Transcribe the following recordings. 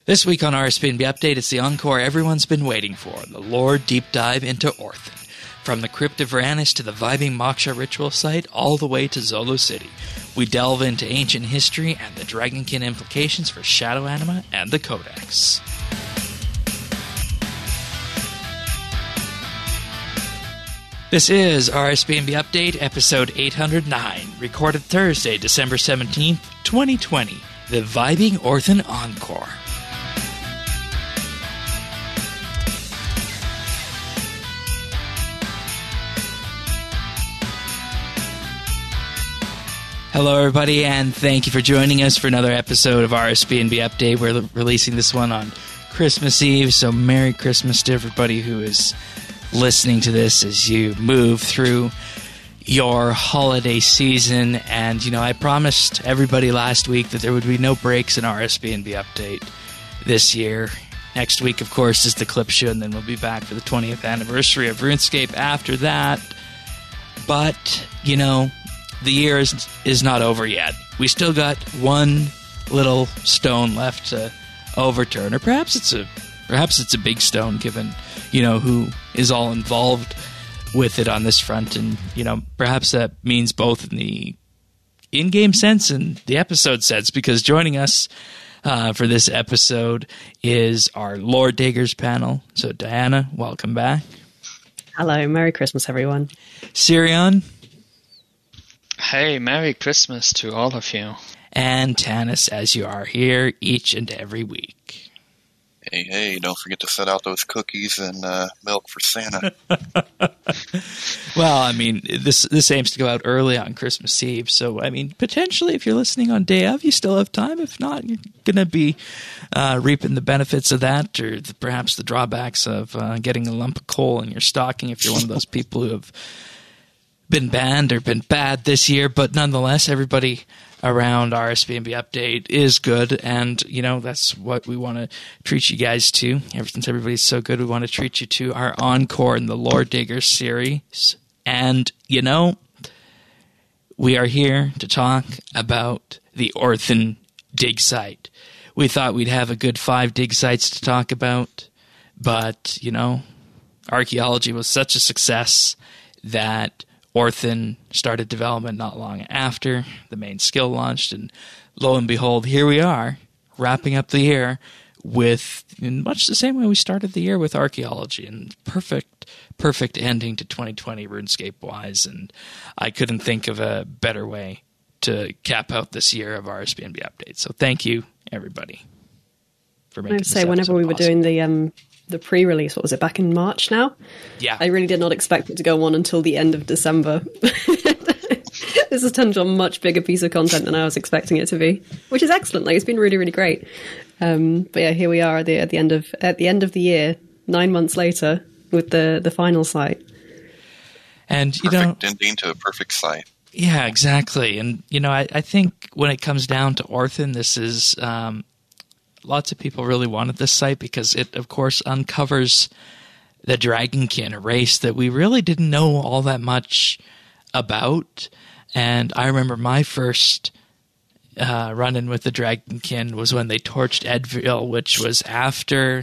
This week on RSPNB Update, it's the encore everyone's been waiting for, the lore deep dive into Orthan. From the Crypt of Varanus to the vibing Moksha ritual site, all the way to Zolo City. We delve into ancient history and the Dragonkin implications for Shadow Anima and the Codex. This is RSPNB Update, episode 809, recorded Thursday, December 17th, 2020, the Vibing Orthan Encore. Hello, everybody, and thank you for joining us for another episode of RSPNB Update. We're releasing this one on Christmas Eve, so Merry Christmas to everybody who is listening to this as you move through your holiday season. And, you know, I promised everybody last week that there would be no breaks in RSPNB Update this year. Next week, of course, is the Clip Show, and then we'll be back for the 20th anniversary of RuneScape after that. But, you know, the year is not over yet. We still got one little stone left to overturn, or perhaps it's a big stone, given, you know, who is all involved with it on this front, and, you know, perhaps that means both in the in-game sense and the episode sense, because joining us for this episode is our Lore Diggers panel. So, Diana, welcome back. Hello, Merry Christmas, everyone. Sirion. Hey, Merry Christmas to all of you. And Tanis, as you are here each and every week. Hey, don't forget to set out those cookies and milk for Santa. Well, I mean, this aims to go out early on Christmas Eve, so, I mean, potentially if you're listening on day of, you still have time. If not, you're going to be reaping the benefits of that, or perhaps the drawbacks of getting a lump of coal in your stocking if you're one of those people who have been banned or been bad this year. But nonetheless, everybody around RSPNB Update is good, and, you know, that's what we want to treat you guys to. Ever since everybody's so good, we want to treat you to our encore in the Lore Diggers series. And, you know, we are here to talk about the Orthan dig site. We thought we'd have a good 5 dig sites to talk about, but, you know, archaeology was such a success that Orthan started development not long after the main skill launched, and lo and behold, here we are, wrapping up the year with, in much the same way we started the year with archaeology, and perfect ending to 2020 RuneScape-wise, and I couldn't think of a better way to cap out this year of RSPNB Update. So thank you, everybody, for making this episode whenever we were possible. doing the pre-release, what was it, back in March now? Yeah. I really did not expect it to go on until the end of December. This has turned into a much bigger piece of content than I was expecting it to be, which is excellent. Like, it's been really, really great. But yeah, here we are at the end of the year, 9 months later, with the final site. And, you Perfect know, ending to a perfect site. Yeah, exactly. And, you know, I think when it comes down to Orthan, this is lots of people really wanted this site because it, of course, uncovers the Dragonkin, a race that we really didn't know all that much about. And I remember my first run-in with the Dragonkin was when they torched Edville, which was after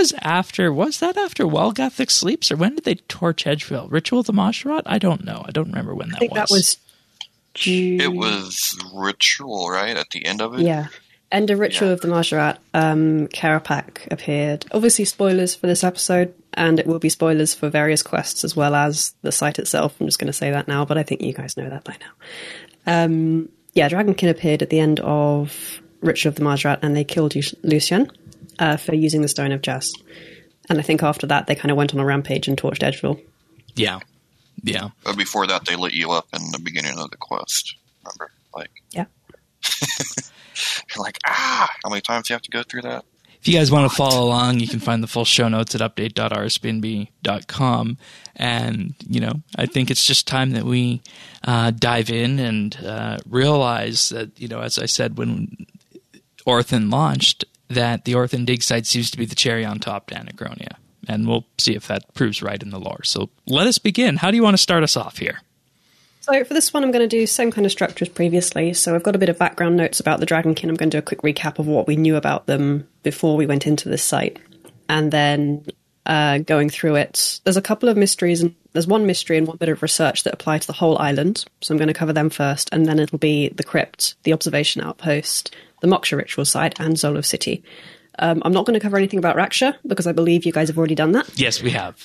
Welgothic Sleeps, or when did they torch Edville? Ritual of the Mosharat? I don't know. I don't remember when that was. I think that was June. It was Ritual, right, at the end of it? Yeah. End of Ritual of the Mosharat, Karapak appeared. Obviously spoilers for this episode, and it will be spoilers for various quests as well as the site itself. I'm just going to say that now, but I think you guys know that by now. Yeah, Dragonkin appeared at the end of Ritual of the Mosharat, and they killed Lucian for using the Stone of Jas. And I think after that, they kind of went on a rampage and torched Edgeville. Yeah. But before that, they lit you up in the beginning of the quest. Remember? Yeah. You're like, how many times do you have to go through that? If you guys want to follow along, you can find the full show notes at update.rspnb.com. And, you know, I think it's just time that we dive in and realize that, you know, as I said when Orthan launched, that the Orthan dig site seems to be the cherry on top to Anachronia. And we'll see if that proves right in the lore. So let us begin. How do you want to start us off here? So for this one, I'm going to do same kind of structure as previously. So I've got a bit of background notes about the Dragonkin. I'm going to do a quick recap of what we knew about them before we went into this site. And then going through it, there's a couple of mysteries, and there's one mystery and one bit of research that apply to the whole island. So I'm going to cover them first, and then it'll be the crypt, the observation outpost, the Moksha ritual site, and Zolo City. I'm not going to cover anything about Raksha, because I believe you guys have already done that. Yes, we have.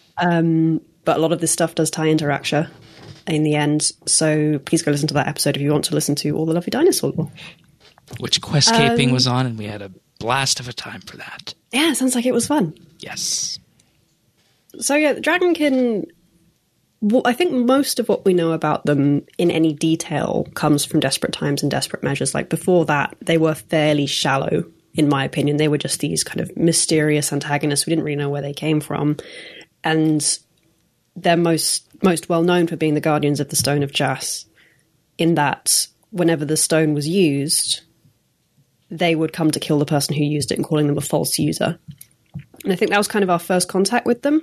But a lot of this stuff does tie into Raksha in the end, so please go listen to that episode if you want to listen to all the lovely dinosaur lore. Which Questscaping was on, and we had a blast of a time for that. Yeah, sounds like it was fun. Yes. So yeah, the Dragonkin, I think most of what we know about them in any detail comes from Desperate Times and Desperate Measures. Like before that, they were fairly shallow, in my opinion. They were just these kind of mysterious antagonists. We didn't really know where they came from. And they're most well known for being the guardians of the Stone of Jas, in that whenever the stone was used, they would come to kill the person who used it and calling them a false user. And I think that was kind of our first contact with them.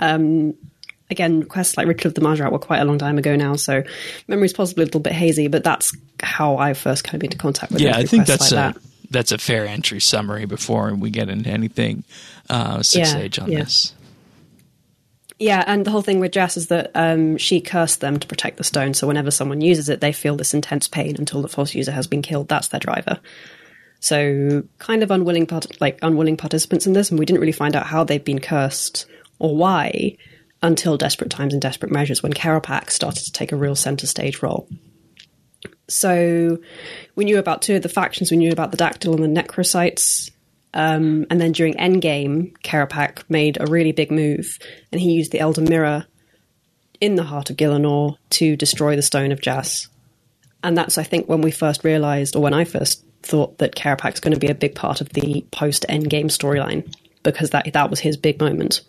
Again, quests like Ritual of the Marjarat were quite a long time ago now, so memory's possibly a little bit hazy, but that's how I first came into contact with them. Yeah, I think that's a fair entry summary before we get into anything Six Age on this. Yeah, and the whole thing with Jas is that she cursed them to protect the stone, so whenever someone uses it, they feel this intense pain until the false user has been killed. That's their driver. So kind of unwilling participants in this, and we didn't really find out how they've been cursed or why until Desperate Times and Desperate Measures, when Karapak started to take a real centre stage role. So we knew about two of the factions. We knew about the Dactyl and the Necrocytes. And then during Endgame, Karapak made a really big move, and he used the Elder Mirror in the heart of Gielinor to destroy the Stone of Jas. And that's, I think, when we first realised, or when I first thought that Karapak's going to be a big part of the post-Endgame storyline, because that was his big moment.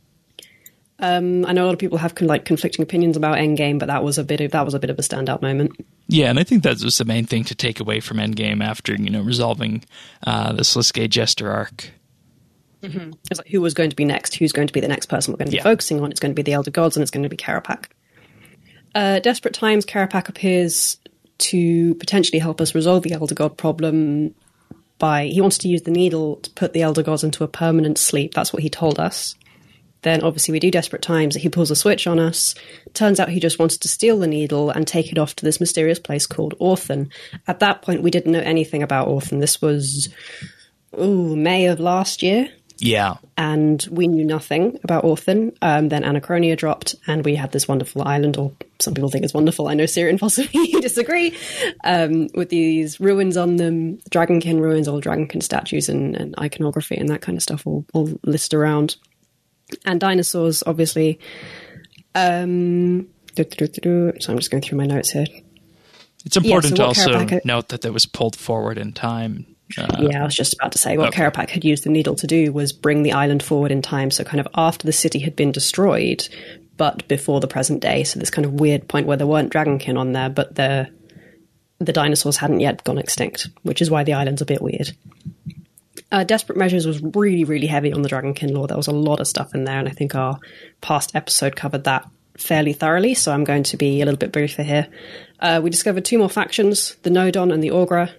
I know a lot of people have conflicting opinions about Endgame, but that was a bit of a standout moment. Yeah, and I think that was the main thing to take away from Endgame after resolving the Sliske Jester arc. Mm-hmm. It's like, who was going to be next? Who's going to be the next person we're going to be focusing on? It's going to be the Elder Gods, and it's going to be Karapak. Desperate Times, Karapak appears to potentially help us resolve the Elder God problem. He wants to use the needle to put the Elder Gods into a permanent sleep. That's what he told us. Then obviously we do Desperate Times. He pulls a switch on us. Turns out he just wanted to steal the needle and take it off to this mysterious place called Orthan. At that point, we didn't know anything about Orthan. This was May of last year. Yeah. And we knew nothing about Orthan. Then Anachronia dropped, and we had this wonderful island, or some people think it's wonderful. I know Syrian possibly disagree, with these ruins on them, Dragonkin ruins, all Dragonkin statues and iconography and that kind of stuff all listed around. And dinosaurs, obviously. So I'm just going through my notes here. It's important to also note that was pulled forward in time. I was just about to say, what Karapak had used the needle to do was bring the island forward in time, so kind of after the city had been destroyed, but before the present day. So this kind of weird point where there weren't Dragonkin on there, but the dinosaurs hadn't yet gone extinct, which is why the island's a bit weird. Desperate Measures was really, really heavy on the Dragonkin lore. There was a lot of stuff in there, and I think our past episode covered that fairly thoroughly, so I'm going to be a little bit briefer here. We discovered two more factions, the Nodon and the Aughra.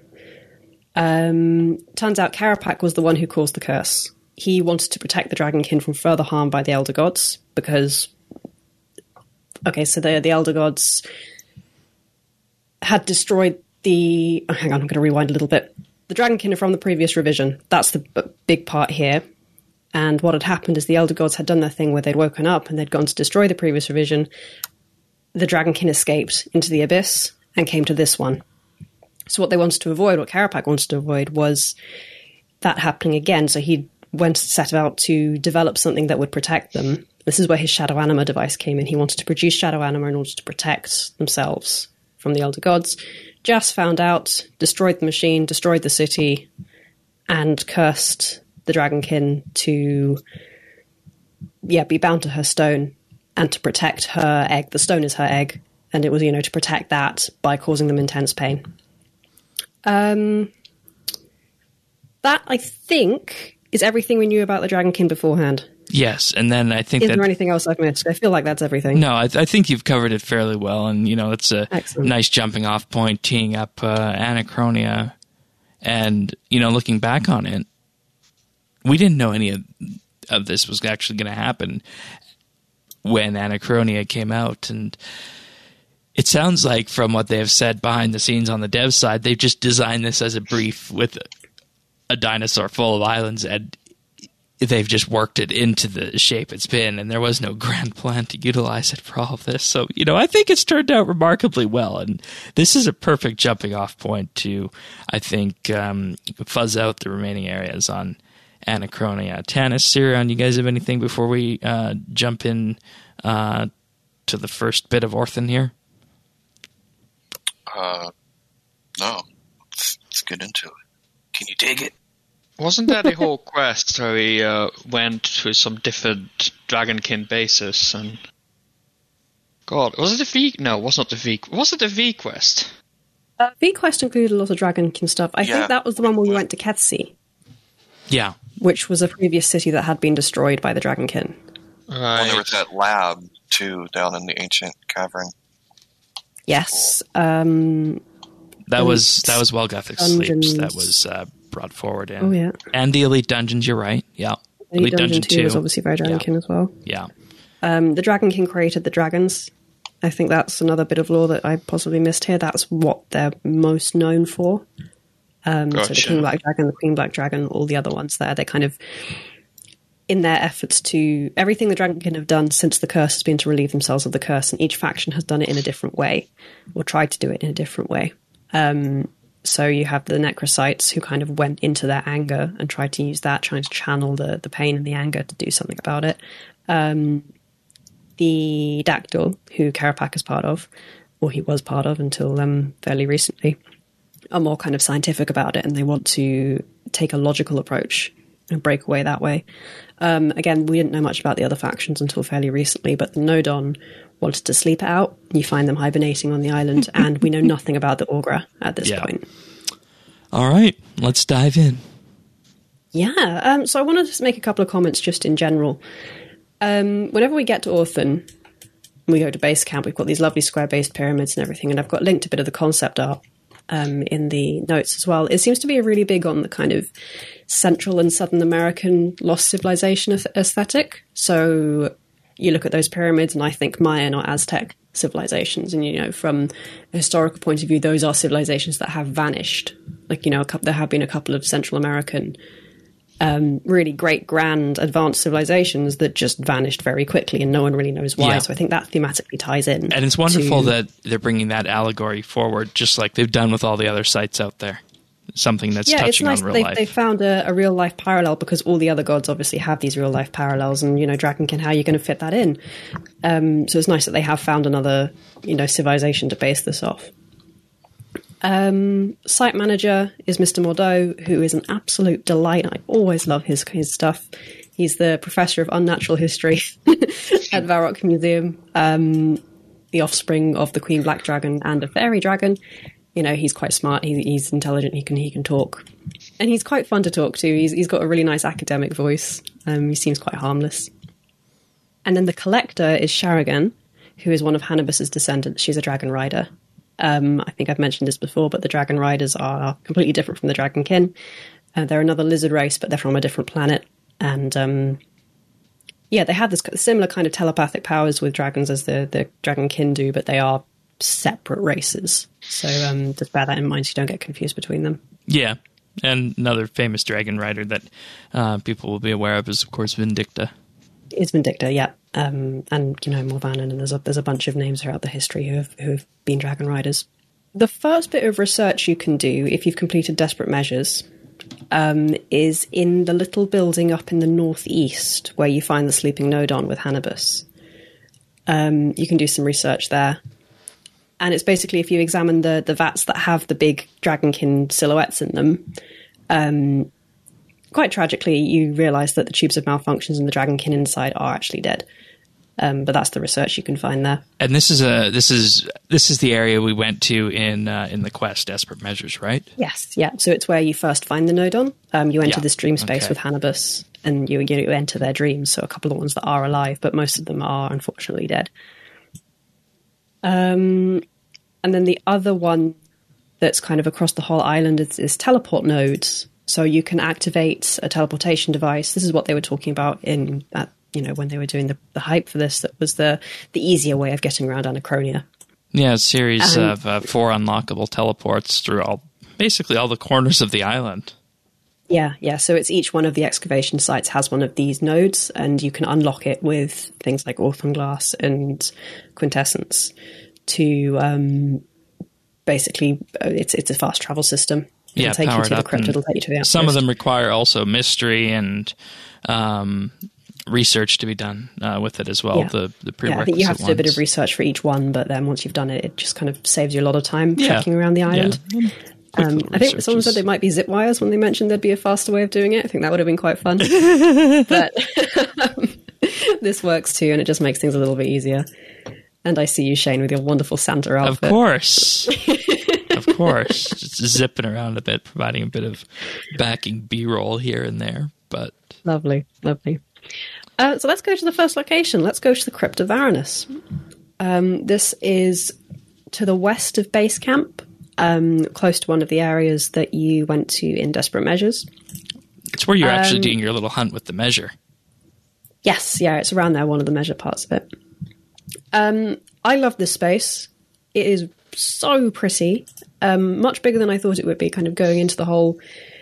Turns out Karapak was the one who caused the curse. He wanted to protect the Dragonkin from further harm by the Elder Gods, because... so the Elder Gods had destroyed the... hang on, I'm going to rewind a little bit. The Dragonkin are from the previous revision. That's the big part here. And what had happened is the Elder Gods had done their thing where they'd woken up and they'd gone to destroy the previous revision. The Dragonkin escaped into the Abyss and came to this one. So what they wanted to avoid, what Karapak wanted to avoid, was that happening again. So he set out to develop something that would protect them. This is where his Shadow Anima device came in. He wanted to produce Shadow Anima in order to protect themselves from the Elder Gods. Jas found out, destroyed the machine, destroyed the city, and cursed the Dragonkin to be bound to her stone and to protect her egg. The stone is her egg, and it was, to protect that by causing them intense pain. That, I think, is everything we knew about the Dragonkin beforehand. Yes, and then I think Is there anything else I've missed? I feel like that's everything. No, I think you've covered it fairly well, and it's a Excellent. nice jumping off point, teeing up Anachronia, and looking back on it, we didn't know any of this was actually going to happen when Anachronia came out, and it sounds like from what they have said behind the scenes on the dev side, they've just designed this as a brief with a dinosaur full of islands, and they've just worked it into the shape it's been, and there was no grand plan to utilize it for all of this. So, I think it's turned out remarkably well, and this is a perfect jumping off point to, I think, fuzz out the remaining areas on Anachronia. Tanis, Sirion, you guys have anything before we jump in to the first bit of Orthan here? No. Let's get into it. Can you dig it? Wasn't there the whole quest where we went to some different Dragonkin bases and... God, was it the V? No, it was not the V. Was it the V quest? V quest included a lot of Dragonkin stuff. I think that was the one where we went to Kethsi. Yeah. Which was a previous city that had been destroyed by the Dragonkin. Right. Well, there was that lab, too, down in the ancient cavern. Yes. That was Welgothic Sleeps that was brought forward in. Oh, yeah. And the Elite Dungeons, you're right. Yeah. Elite Dungeon 2 was obviously very Dragonkin as well. Yeah. The Dragonkin created the dragons. I think that's another bit of lore that I possibly missed here. That's what they're most known for. Gotcha. So the King Black Dragon, the Queen Black Dragon, all the other ones there, they're kind of, in their efforts to, everything the Dragonkin have done since the curse has been to relieve themselves of the curse, and each faction has done it in a different way, or tried to do it in a different way. So you have the Necrocytes who kind of went into their anger and tried to use that, trying to channel the pain and the anger to do something about it. The Dactyl, who Karapak is part of, or he was part of until fairly recently, are more kind of scientific about it, and they want to take a logical approach and break away that way. Again, we didn't know much about the other factions until fairly recently, but the Nodon wanted to sleep it out. You find them hibernating on the island, and we know nothing about the Aughra at this point. All right, let's dive in. Yeah, so I wanted to make a couple of comments just in general. Whenever we get to Orthan, we go to base camp, we've got these lovely square-based pyramids and everything, and I've got linked a bit of the concept art in the notes as well. It seems to be really big on the kind of Central and Southern American lost civilization aesthetic. So you look at those pyramids and I think Mayan or Aztec civilizations, and from a historical point of view, those are civilizations that have vanished. Like, there have been a couple of Central American really great, grand, advanced civilizations that just vanished very quickly, and no one really knows why. Yeah. So I think that thematically ties in. And it's wonderful that they're bringing that allegory forward, just like they've done with all the other sites out there. Something that's touching it's nice on real that life. they found a real life parallel, because all the other gods obviously have these real life parallels, and Dragonkin, how are you going to fit that in? So it's nice that they have found another civilization to base this off. Site manager is Mr. Mordeau, who is an absolute delight. I always love his stuff. He's the professor of unnatural history at Varrock Museum, the offspring of the Queen Black Dragon and a fairy dragon. He's quite smart. He's intelligent. He can talk, and he's quite fun to talk to. He's got a really nice academic voice. He seems quite harmless. And then the collector is Sharagan, who is one of Hannibus's descendants. She's a dragon rider. I think I've mentioned this before, but the dragon riders are completely different from the Dragonkin. They're another lizard race, but they're from a different planet. And they have this similar kind of telepathic powers with dragons as the Dragonkin do, but they are separate races. So just bear that in mind so you don't get confused between them. Yeah. And another famous dragon rider that people will be aware of is, of course, Vindicta. It's Vindicta, yeah. And, Morvanan, and there's a bunch of names throughout the history who have been dragon riders. The first bit of research you can do, if you've completed Desperate Measures, is in the little building up in the northeast where you find the sleeping Nodon with Hannibus. You can do some research there. And it's basically, if you examine the vats that have the big Dragonkin silhouettes in them, quite tragically, you realise that the tubes of malfunctions and the Dragonkin inside are actually dead. But that's the research you can find there. And this is the area we went to in the quest, Desperate Measures, right? Yes, yeah. So it's where you first find the Nodon. You enter this dream space Okay. with Hannibus, and you enter their dreams. So a couple of ones that are alive, but most of them are unfortunately dead. And then the other one that's kind of across the whole island is teleport nodes. So you can activate a teleportation device. This is what they were talking about in when they were doing the hype for this. That was the easier way of getting around Anachronia. Yeah, a series of 4 unlockable teleports through basically all the corners of the island. Yeah. So it's each one of the excavation sites has one of these nodes, and you can unlock it with things like Orthonglass and Quintessence to basically it's a fast travel system. It'll take you to the crypt. It'll take you to the outpost. Some of them require also mystery and research to be done with it as well. Yeah. The prerequisite I think you have to do a bit ones. of research for each one, but then once you've done it, it just kind of saves you a lot of time trekking around the island. Yeah. I think someone said they might be zip wires when they mentioned there'd be a faster way of doing it. I think that would have been quite fun. But this works too, and it just makes things a little bit easier. And I see you, Shane, with your wonderful Santa outfit. Of course. Of course. Just zipping around a bit, providing a bit of backing B-roll here and there. But Lovely. So let's go to the first location. Let's go to the Crypt of Varanus. This is to the west of base camp, close to one of the areas that you went to in Desperate Measures. it's where you're actually doing your little hunt with the measure. Yes, yeah, it's around there, one of the measure parts of it. I love this space. It is so pretty, much bigger than I thought it would be, kind of going into the whole...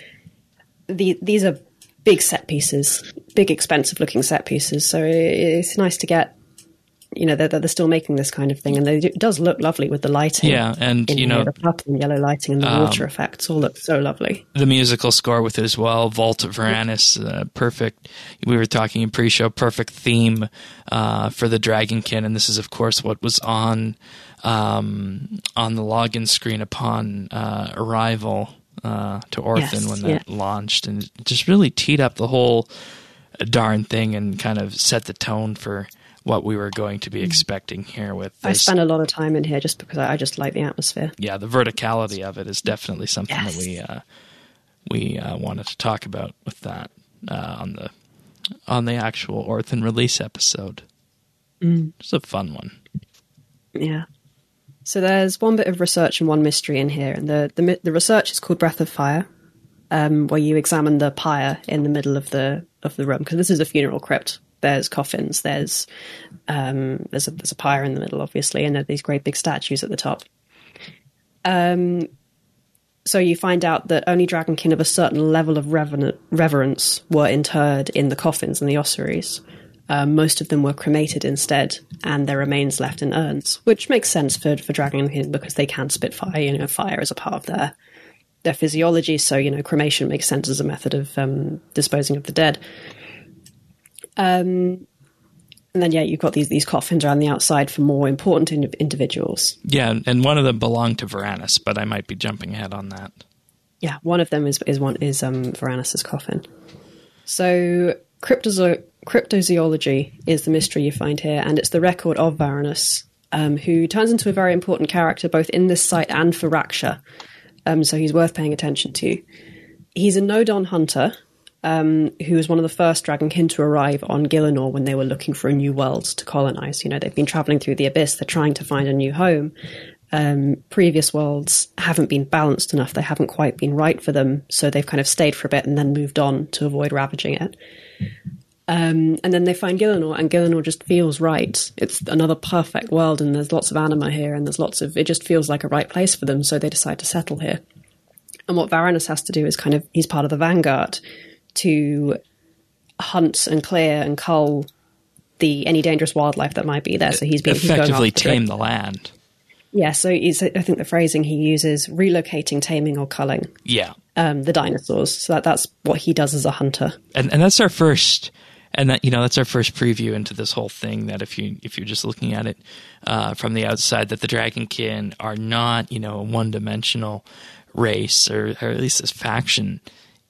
These are big set pieces, big expensive looking set pieces, so it's nice to get, they're still making this kind of thing, and it does look lovely with the lighting. Yeah, and the purple and yellow lighting and the water effects all look so lovely. The musical score with it as well, Vault of Varanus, perfect. We were talking in pre-show, perfect theme for the Dragonkin, and this is of course what was on the login screen upon arrival to Orthan when that launched, and it just really teed up the whole darn thing and kind of set the tone for what we were going to be expecting here with this. I spent a lot of time in here just because I just like the atmosphere. Yeah, the verticality of it is definitely something that we wanted to talk about with that on the actual Orthan release episode. It's a fun one. Yeah. So there's one bit of research and one mystery in here, and the research is called Breath of Fire, where you examine the pyre in the middle of the room, because this is a funeral crypt. There's coffins, there's a pyre in the middle, obviously, and there are these great big statues at the top. So you find out that only dragonkin of a certain level of reverence were interred in the coffins and the ossuaries. Most of them were cremated instead, and their remains left in urns, which makes sense for dragonkin because they can spit fire. Fire is a part of their physiology, so cremation makes sense as a method of disposing of the dead. And then, you've got these coffins around the outside for more important individuals. Yeah, and one of them belonged to Varanus, but I might be jumping ahead on that. Yeah, one of them is Varanus's coffin. So cryptozoology is the mystery you find here, and it's the record of Varanus, who turns into a very important character both in this site and for Raksha. So he's worth paying attention to. He's a Nodon hunter, who was one of the first dragonkin to arrive on Gielinor when they were looking for a new world to colonize. They've been traveling through the abyss. They're trying to find a new home. Previous worlds haven't been balanced enough. They haven't quite been right for them. So they've kind of stayed for a bit and then moved on to avoid ravaging it. And then they find Gielinor, and Gielinor just feels right. It's another perfect world, and there's lots of anima here, and it just feels like a right place for them. So they decide to settle here. And what Varanus has to do is he's part of the vanguard to hunt and clear and cull any dangerous wildlife that might be there. So he's effectively tame the land. Yeah, so I think the phrasing he uses, relocating, taming, or culling. Yeah, the dinosaurs. So that's what he does as a hunter. And that's our first, and that's our first preview into this whole thing. That if you're just looking at it from the outside, that the Dragonkin are not a one-dimensional race, or at least this faction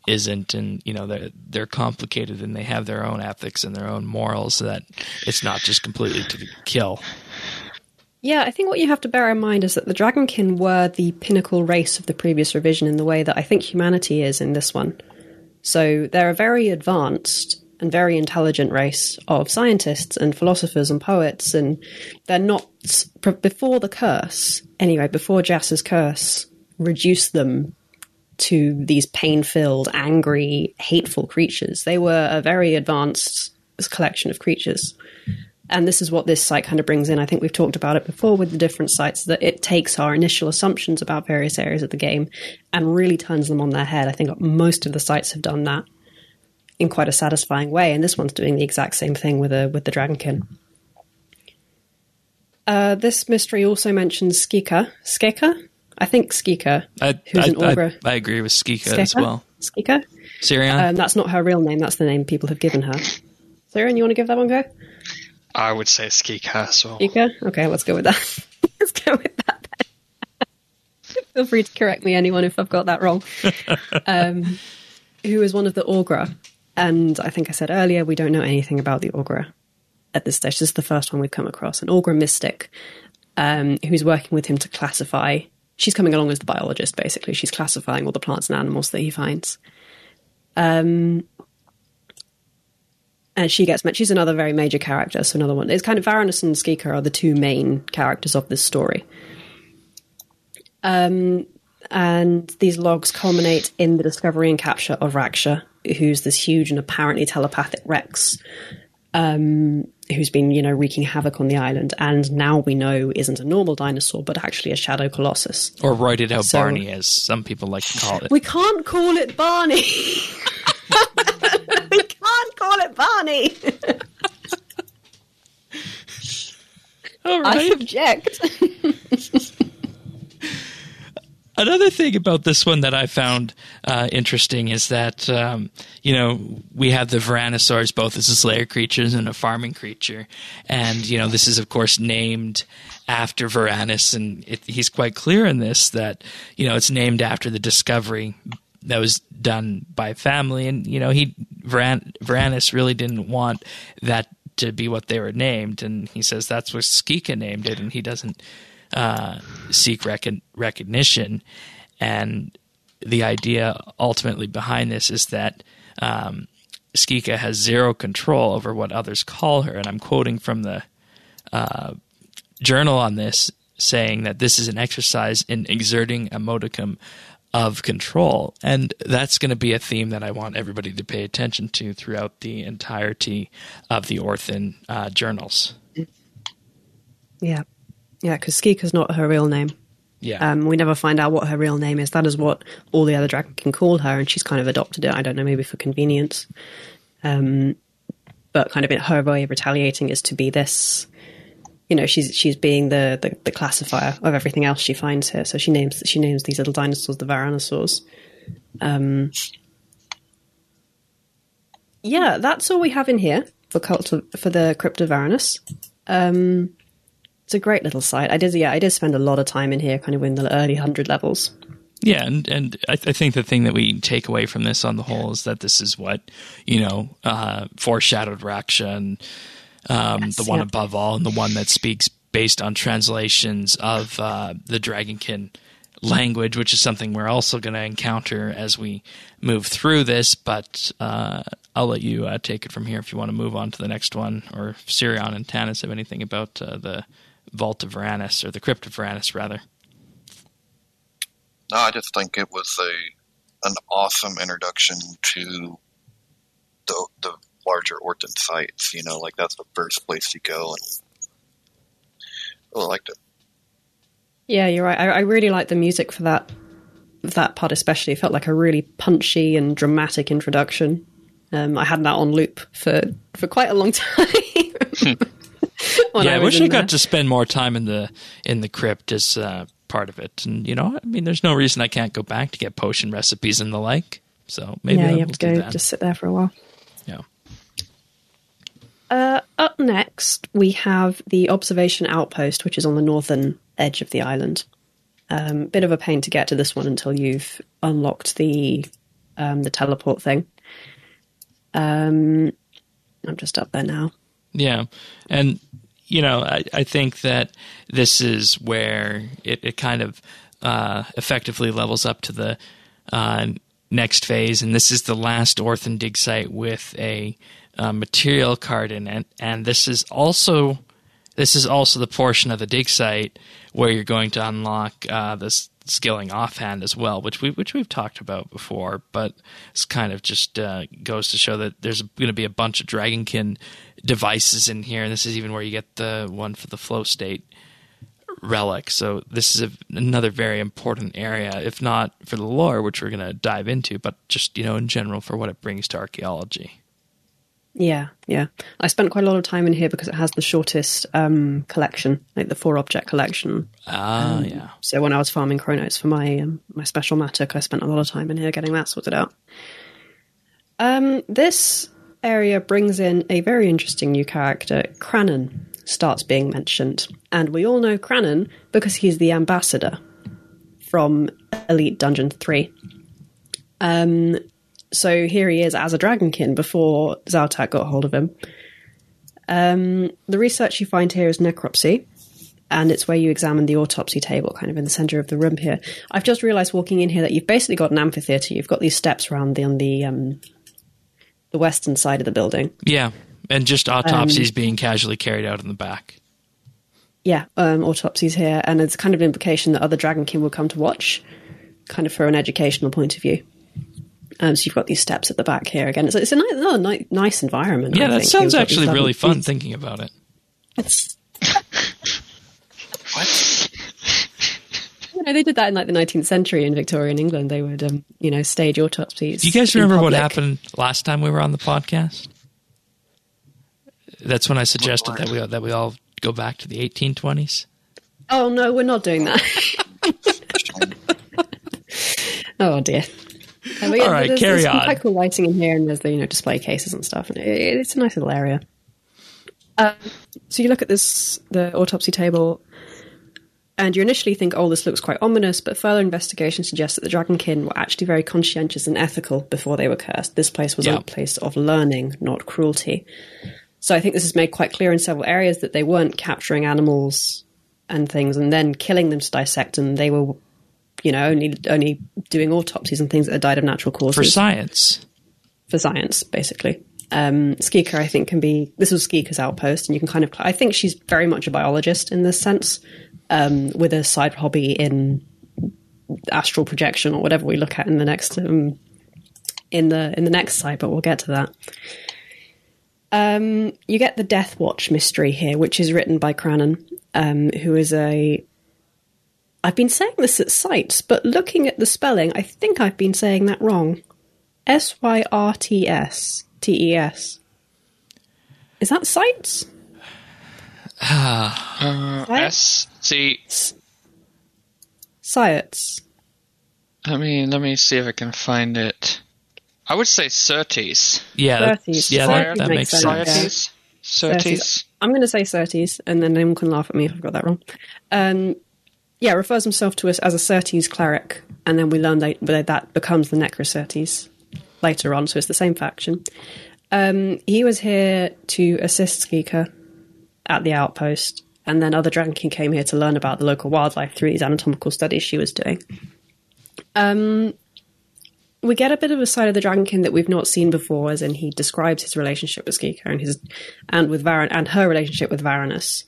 isn't, and they're complicated and they have their own ethics and their own morals, so that it's not just completely to kill. Yeah, I think what you have to bear in mind is that the Dragonkin were the pinnacle race of the previous revision in the way that I think humanity is in this one. So they're a very advanced and very intelligent race of scientists and philosophers and poets, and they're not, before the curse, anyway, before Jas's curse reduced them to these pain-filled, angry, hateful creatures. They were a very advanced collection of creatures. And this is what this site kind of brings in. I think we've talked about it before with the different sites, that it takes our initial assumptions about various areas of the game and really turns them on their head. I think most of the sites have done that in quite a satisfying way, and this one's doing the exact same thing with the Dragonkin. This mystery also mentions Skika. I think Skika, who's an Augur. I agree with Skika as well. Skika? Sirion? That's not her real name. That's the name people have given her. Sirion, you want to give that one a go? I would say Skika as well. Skika? Okay, let's go with that. Let's go with that then. Feel free to correct me, anyone, if I've got that wrong. Who is one of the Augur. And I think I said earlier, we don't know anything about the Augur at this stage. This is the first one we've come across. An Augur mystic who's working with him to classify. She's coming along as the biologist, basically. She's classifying all the plants and animals that he finds. And she gets met. She's another very major character. So another one. It's kind of Varanus and Skika are the two main characters of this story. And these logs culminate in the discovery and capture of Raksha, who's this huge and apparently telepathic Rex, who's been, wreaking havoc on the island, and now we know isn't a normal dinosaur, but actually a shadow colossus. Or roided out Barney, as some people like to call it. We can't call it Barney! We can't call it Barney! All right. I object. Another thing about this one that I found interesting is that, we have the Varanosaurs both as a slayer creatures and a farming creature. And, this is, of course, named after Varanus. And he's quite clear in this that, it's named after the discovery that was done by family. And, Varanus really didn't want that to be what they were named. And he says that's what Skika named it, and he doesn't seek recognition. And the idea ultimately behind this is that Skika has zero control over what others call her. And I'm quoting from the journal on this, saying that this is an exercise in exerting a modicum of control. And that's going to be a theme that I want everybody to pay attention to throughout the entirety of the Orthan journals. Yeah. Yeah, because Skika's not her real name. Yeah. We never find out what her real name is. That is what all the other Dragon can call her, and she's kind of adopted it. I don't know, maybe for convenience. But kind of her way of retaliating is to be this, she's being the classifier of everything else she finds here. So she names these little dinosaurs the Varanosaurs. Yeah, that's all we have in here for the Crypt of Varanus. It's a great little site. I did spend a lot of time in here, kind of in the early 100 levels. Yeah, and I think the thing that we take away from this on the whole is that this is what, foreshadowed Raksha, and the one above all, and the one that speaks based on translations of the Dragonkin language, which is something we're also going to encounter as we move through this, but I'll let you take it from here if you want to move on to the next one, or if Sirion and Tanis have anything about the Vault of Varanus, or the Crypt of Varanus, rather. No, I just think it was an awesome introduction to the larger Orthan sites. That's the first place you go, and I really liked it. Yeah, you're right. I really like the music for that part especially. It felt like a really punchy and dramatic introduction. I had that on loop for quite a long time. I wish I got to spend more time in the crypt as part of it. And there's no reason I can't go back to get potion recipes and the like. So maybe you have to go just sit there for a while. Yeah. Up next, we have the observation outpost, which is on the northern edge of the island. Bit of a pain to get to this one until you've unlocked the the teleport thing. I'm just up there now. Yeah. And, I think that this is where it kind of effectively levels up to the next phase. And this is the last Orthan dig site with a material card in it. And this is also the portion of the dig site where you're going to unlock this skilling offhand as well, which we've talked about before, but it's kind of just goes to show that there's going to be a bunch of Dragonkin devices in here, and this is even where you get the one for the flow state relic. So this is another very important area, if not for the lore, which we're going to dive into, but just in general for what it brings to archaeology. Yeah. I spent quite a lot of time in here because it has the shortest collection, like the 4-object collection. Yeah. So when I was farming Chronos for my my special Matic, I spent a lot of time in here getting that sorted out. This area brings in a very interesting new character. Cranon starts being mentioned. And we all know Cranon because he's the ambassador from Elite Dungeon 3. So here he is as a Dragonkin before Zaltak got hold of him. The research you find here is necropsy, and it's where you examine the autopsy table, kind of in the center of the room here. I've just realized walking in here that you've basically got an amphitheater. You've got these steps around on the western side of the building. Yeah, and just autopsies being casually carried out in the back. Yeah, autopsies here, and it's kind of an implication that other Dragonkin will come to watch, kind of for an educational point of view. So you've got these steps at the back here again. It's another nice environment. Yeah, I that think. sounds actually really fun thinking about it. What? They did that in like the 19th century in Victorian England. They would, stage autopsies. Do you guys remember what happened last time we were on the podcast? That's when I suggested that we all go back to the 1820s. Oh no, we're not doing that. Oh dear. All right, carry there's on. Quite cool lighting in here, and there's the display cases and stuff. And it's a nice little area. So you look at the autopsy table, and you initially think, "Oh, this looks quite ominous," but further investigation suggests that the Dragonkin were actually very conscientious and ethical before they were cursed. This place was a place of learning, not cruelty. So I think this is made quite clear in several areas that they weren't capturing animals and things and then killing them to dissect them. They were only doing autopsies and things that had died of natural causes. For science. For science, basically. Skika, I think, this was Skika's outpost, and you can I think she's very much a biologist in this sense, with a side hobby in astral projection or whatever we look at in the next, in the next site, but we'll get to that. You get the Death Watch mystery here, which is written by Cranon, who is I've been saying this at sites, but looking at the spelling, I think I've been saying that wrong. Syrtses. Is that sites? See. Science. Let me see if I can find it. I would say Syrtes. Yeah, Syrtes. that makes sense. Syrtes. I'm going to say Syrtes, and then anyone can laugh at me if I've got that wrong. Refers himself to us as a Syrtes cleric, and then we learn that becomes the Necrosyrtes later on, so it's the same faction. He was here to assist Skika at the outpost, and then other Dragonkin came here to learn about the local wildlife through these anatomical studies she was doing. We get a bit of a side of the Dragonkin that we've not seen before, as in he describes his relationship with Skika and with Varan and her relationship with Varanus.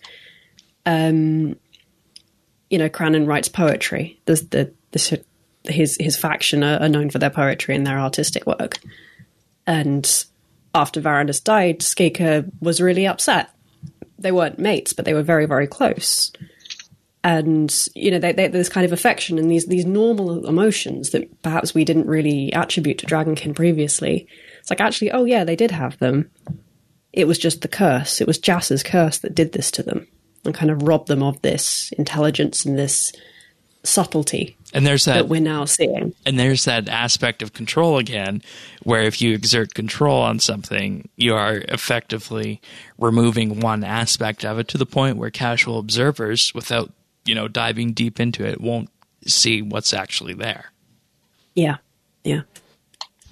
Cranon writes poetry. His faction are known for their poetry and their artistic work. And after Varanus died, Skika was really upset. They weren't mates, but they were very, very close. And, there's kind of affection and these normal emotions that perhaps we didn't really attribute to Dragonkin previously. It's like, actually, oh yeah, they did have them. It was just the curse. It was Jas's curse that did this to them and kind of robbed them of this intelligence and this subtlety. And there's that we're now seeing. And there's that aspect of control again, where if you exert control on something, you are effectively removing one aspect of it to the point where casual observers, without diving deep into it, won't see what's actually there. Yeah.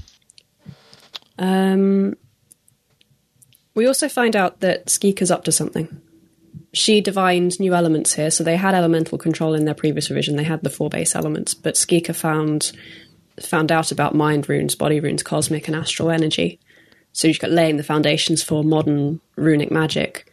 We also find out that Skika's up to something. She divined new elements here, so they had elemental control in their previous revision. They had the 4 base elements, but Skika found out about mind runes, body runes, cosmic and astral energy. So she's got laying the foundations for modern runic magic.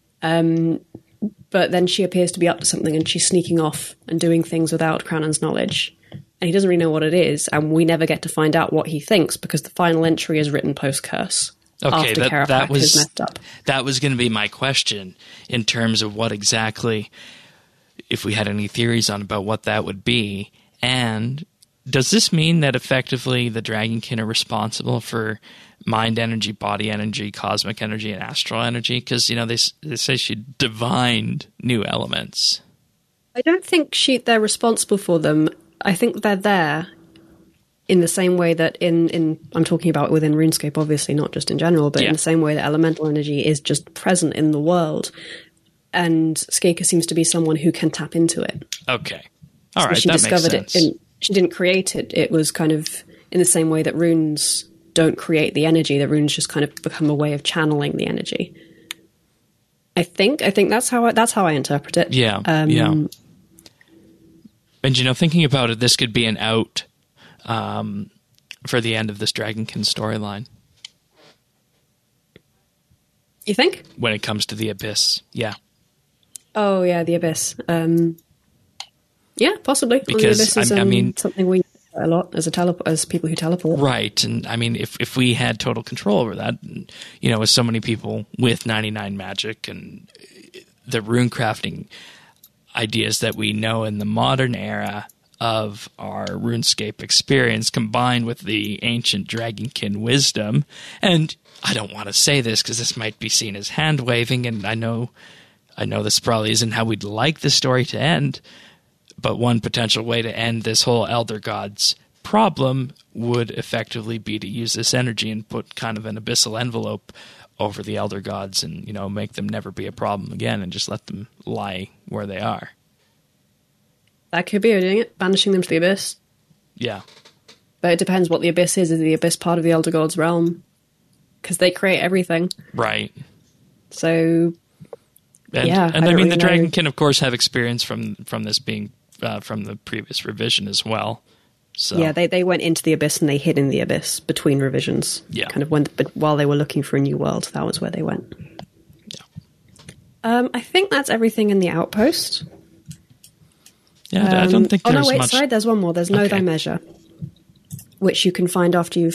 But then she appears to be up to something, and she's sneaking off and doing things without Crannon's knowledge. And he doesn't really know what it is, and we never get to find out what he thinks, because the final entry is written post-curse. Okay, after Karapak has messed up. That was going to be my question in terms of what exactly, if we had any theories on about what that would be. And does this mean that effectively the Dragonkin are responsible for mind energy, body energy, cosmic energy, and astral energy? Because, they say she divined new elements. I don't think they're responsible for them. I think they're there in the same way that I'm talking about within RuneScape, obviously, not just in general, but in the same way that elemental energy is just present in the world. And Skika seems to be someone who can tap into it. Okay. All right, she that discovered makes sense. She didn't create it. It was kind of in the same way that runes don't create the energy, that runes just kind of become a way of channeling the energy. I think that's how I interpret it. Yeah, yeah. And, thinking about it, this could be an out for the end of this Dragonkin storyline. You think? When it comes to the Abyss, yeah. Oh, yeah, the Abyss. Yeah, possibly. Because, the Abyss is something we a lot as people who teleport. Right, and if we had total control over that, with so many people with 99 magic and the rune crafting ideas that we know in the modern era of our RuneScape experience, combined with the ancient Dragonkin wisdom, and I don't want to say this because this might be seen as hand-waving, and I know this probably isn't how we'd like the story to end, but one potential way to end this whole Elder Gods problem would effectively be to use this energy and put kind of an abyssal envelope over the Elder Gods and, make them never be a problem again and just let them lie where they are. That could be doing it, banishing them to the Abyss. Yeah. But it depends what the Abyss is. Is the Abyss part of the Elder Gods' realm? Because they create everything. Right. So, and the Dragonkin, of course, have experience from this being from the previous revision as well. So yeah, they went into the Abyss and they hid in the Abyss between revisions. Yeah. Kind of while they were looking for a new world, that was where they went. Yeah. I think that's everything in the Outpost. Yeah, I don't think there's much. Sorry, there's one more. There's Know Thy Measure, which you can find after you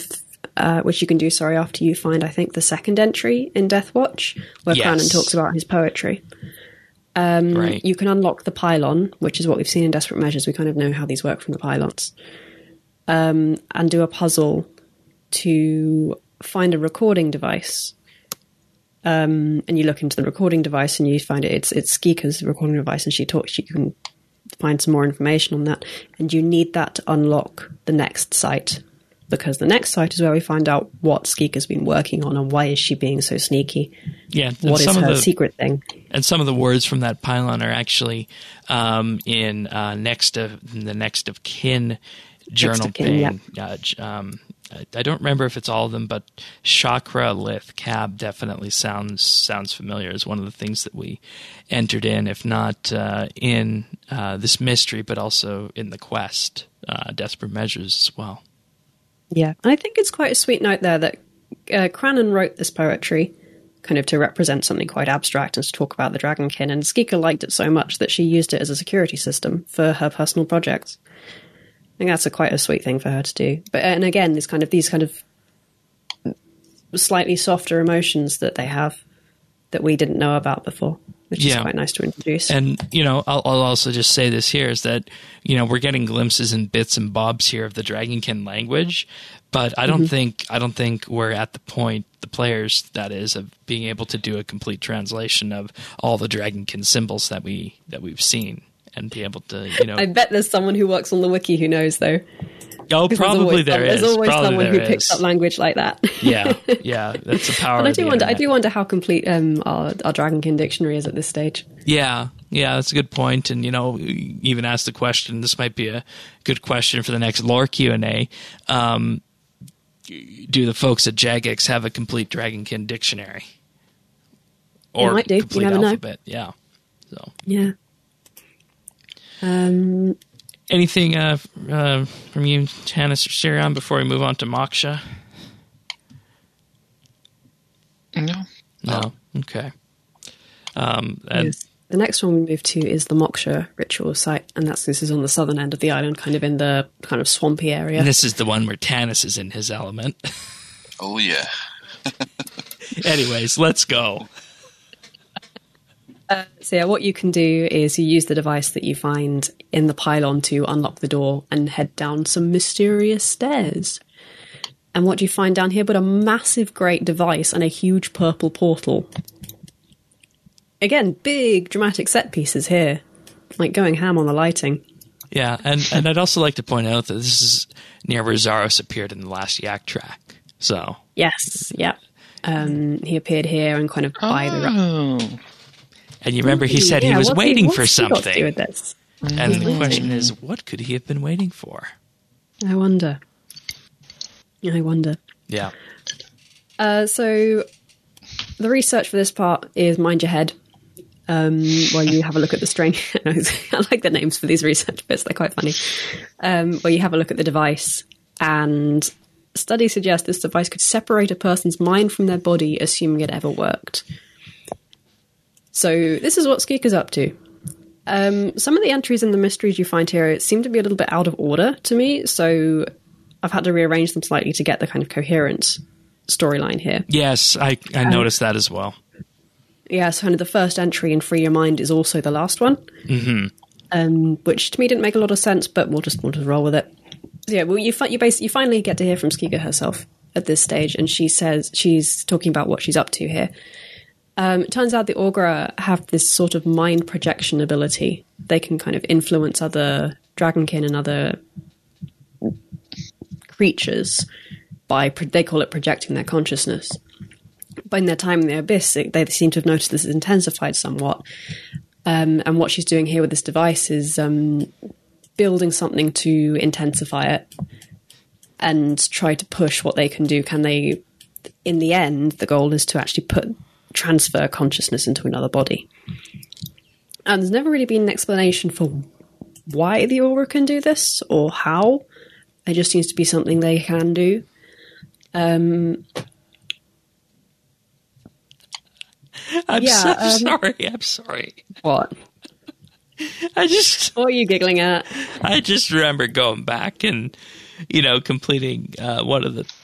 find, I think, the second entry in Deathwatch, where Crannon talks about his poetry. Right. You can unlock the pylon, which is what we've seen in Desperate Measures. We kind of know how these work from the pylons. And do a puzzle to find a recording device. And you look into the recording device and you find it's Skika's recording device, and you can find some more information on that. And you need that to unlock the next site, because the next site is where we find out what Skika's been working on and why is she being so sneaky. Yeah, what is her secret thing? And some of the words from that pylon are actually in the Next of Kin journal thing. I don't remember if it's all of them, but Chakra, Lith, Cab definitely sounds familiar as one of the things that we entered in, if not in this mystery, but also in the quest, Desperate Measures as well. Yeah, and I think it's quite a sweet note there that Crannon wrote this poetry kind of to represent something quite abstract and to talk about the Dragonkin, and Skika liked it so much that she used it as a security system for her personal projects. I think that's quite a sweet thing for her to do. And again, these kind of slightly softer emotions that they have that we didn't know about before, which is quite nice to introduce. And, I'll also just say this here is that, we're getting glimpses and bits and bobs here of the Dragonkin language, but I don't think we're at the point, the players, that is, of being able to do a complete translation of all the Dragonkin symbols that we've seen. And be able to, I bet there's someone who works on the wiki who knows, though. Oh, probably there's always someone who picks up language like that. Yeah, that's the power. But I do wonder how complete our Dragonkin dictionary is at this stage. Yeah, that's a good point. And even ask the question. This might be a good question for the next lore Q&A. do the folks at Jagex have a complete Dragonkin dictionary? Or might do. You complete never know. alphabet? Yeah. So Yeah. anything from you, Tanis or Sirion, before we move on to Moksha? No. No. Okay. Yes. The next one we move to is the Moksha ritual site, and this is on the southern end of the island, kind of in the kind of swampy area. And this is the one where Tanis is in his element. Oh, yeah. Anyways, let's go. So yeah, what you can do is you use the device that you find in the pylon to unlock the door and head down some mysterious stairs. And what do you find down here but a massive great device and a huge purple portal? Again, big dramatic set pieces here, like going ham on the lighting. Yeah, and I'd also like to point out that this is near where Zaros appeared in the last Yak track. So Yes, yeah. He appeared here and kind of by the... Oh. and you remember he said he was waiting for what's he got to do something. with this? And the question is, what could he have been waiting for? I wonder. Yeah. So the research for this part is mind your head. While you have a look at the strange... I like the names for these research bits. They're quite funny. Where you have a look at the device, and studies suggest this device could separate a person's mind from their body, assuming it ever worked. So this is what Skika's up to. Some of the entries in the mysteries you find here seem to be a little bit out of order to me, so I've had to rearrange them slightly to get the kind of coherent storyline here. Yes, I noticed that as well. Yeah, so kind of the first entry in Free Your Mind is also the last one, which to me didn't make a lot of sense, but we'll just roll with it. So yeah, well, you finally get to hear from Skika herself at this stage, and she says she's talking about what she's up to here. It turns out the Aughra have this sort of mind projection ability. They can kind of influence other dragonkin and other creatures by, they call it projecting their consciousness. But in their time in the Abyss, they seem to have noticed this is intensified somewhat. And what she's doing here with this device is building something to intensify it and try to push what they can do. Can they, in the end, the goal is to actually transfer consciousness into another body. And there's never really been an explanation for why the Aughra can do this or how. It just seems to be something they can do. I'm sorry. What? What are you giggling at? I just remember going back and, completing one of the...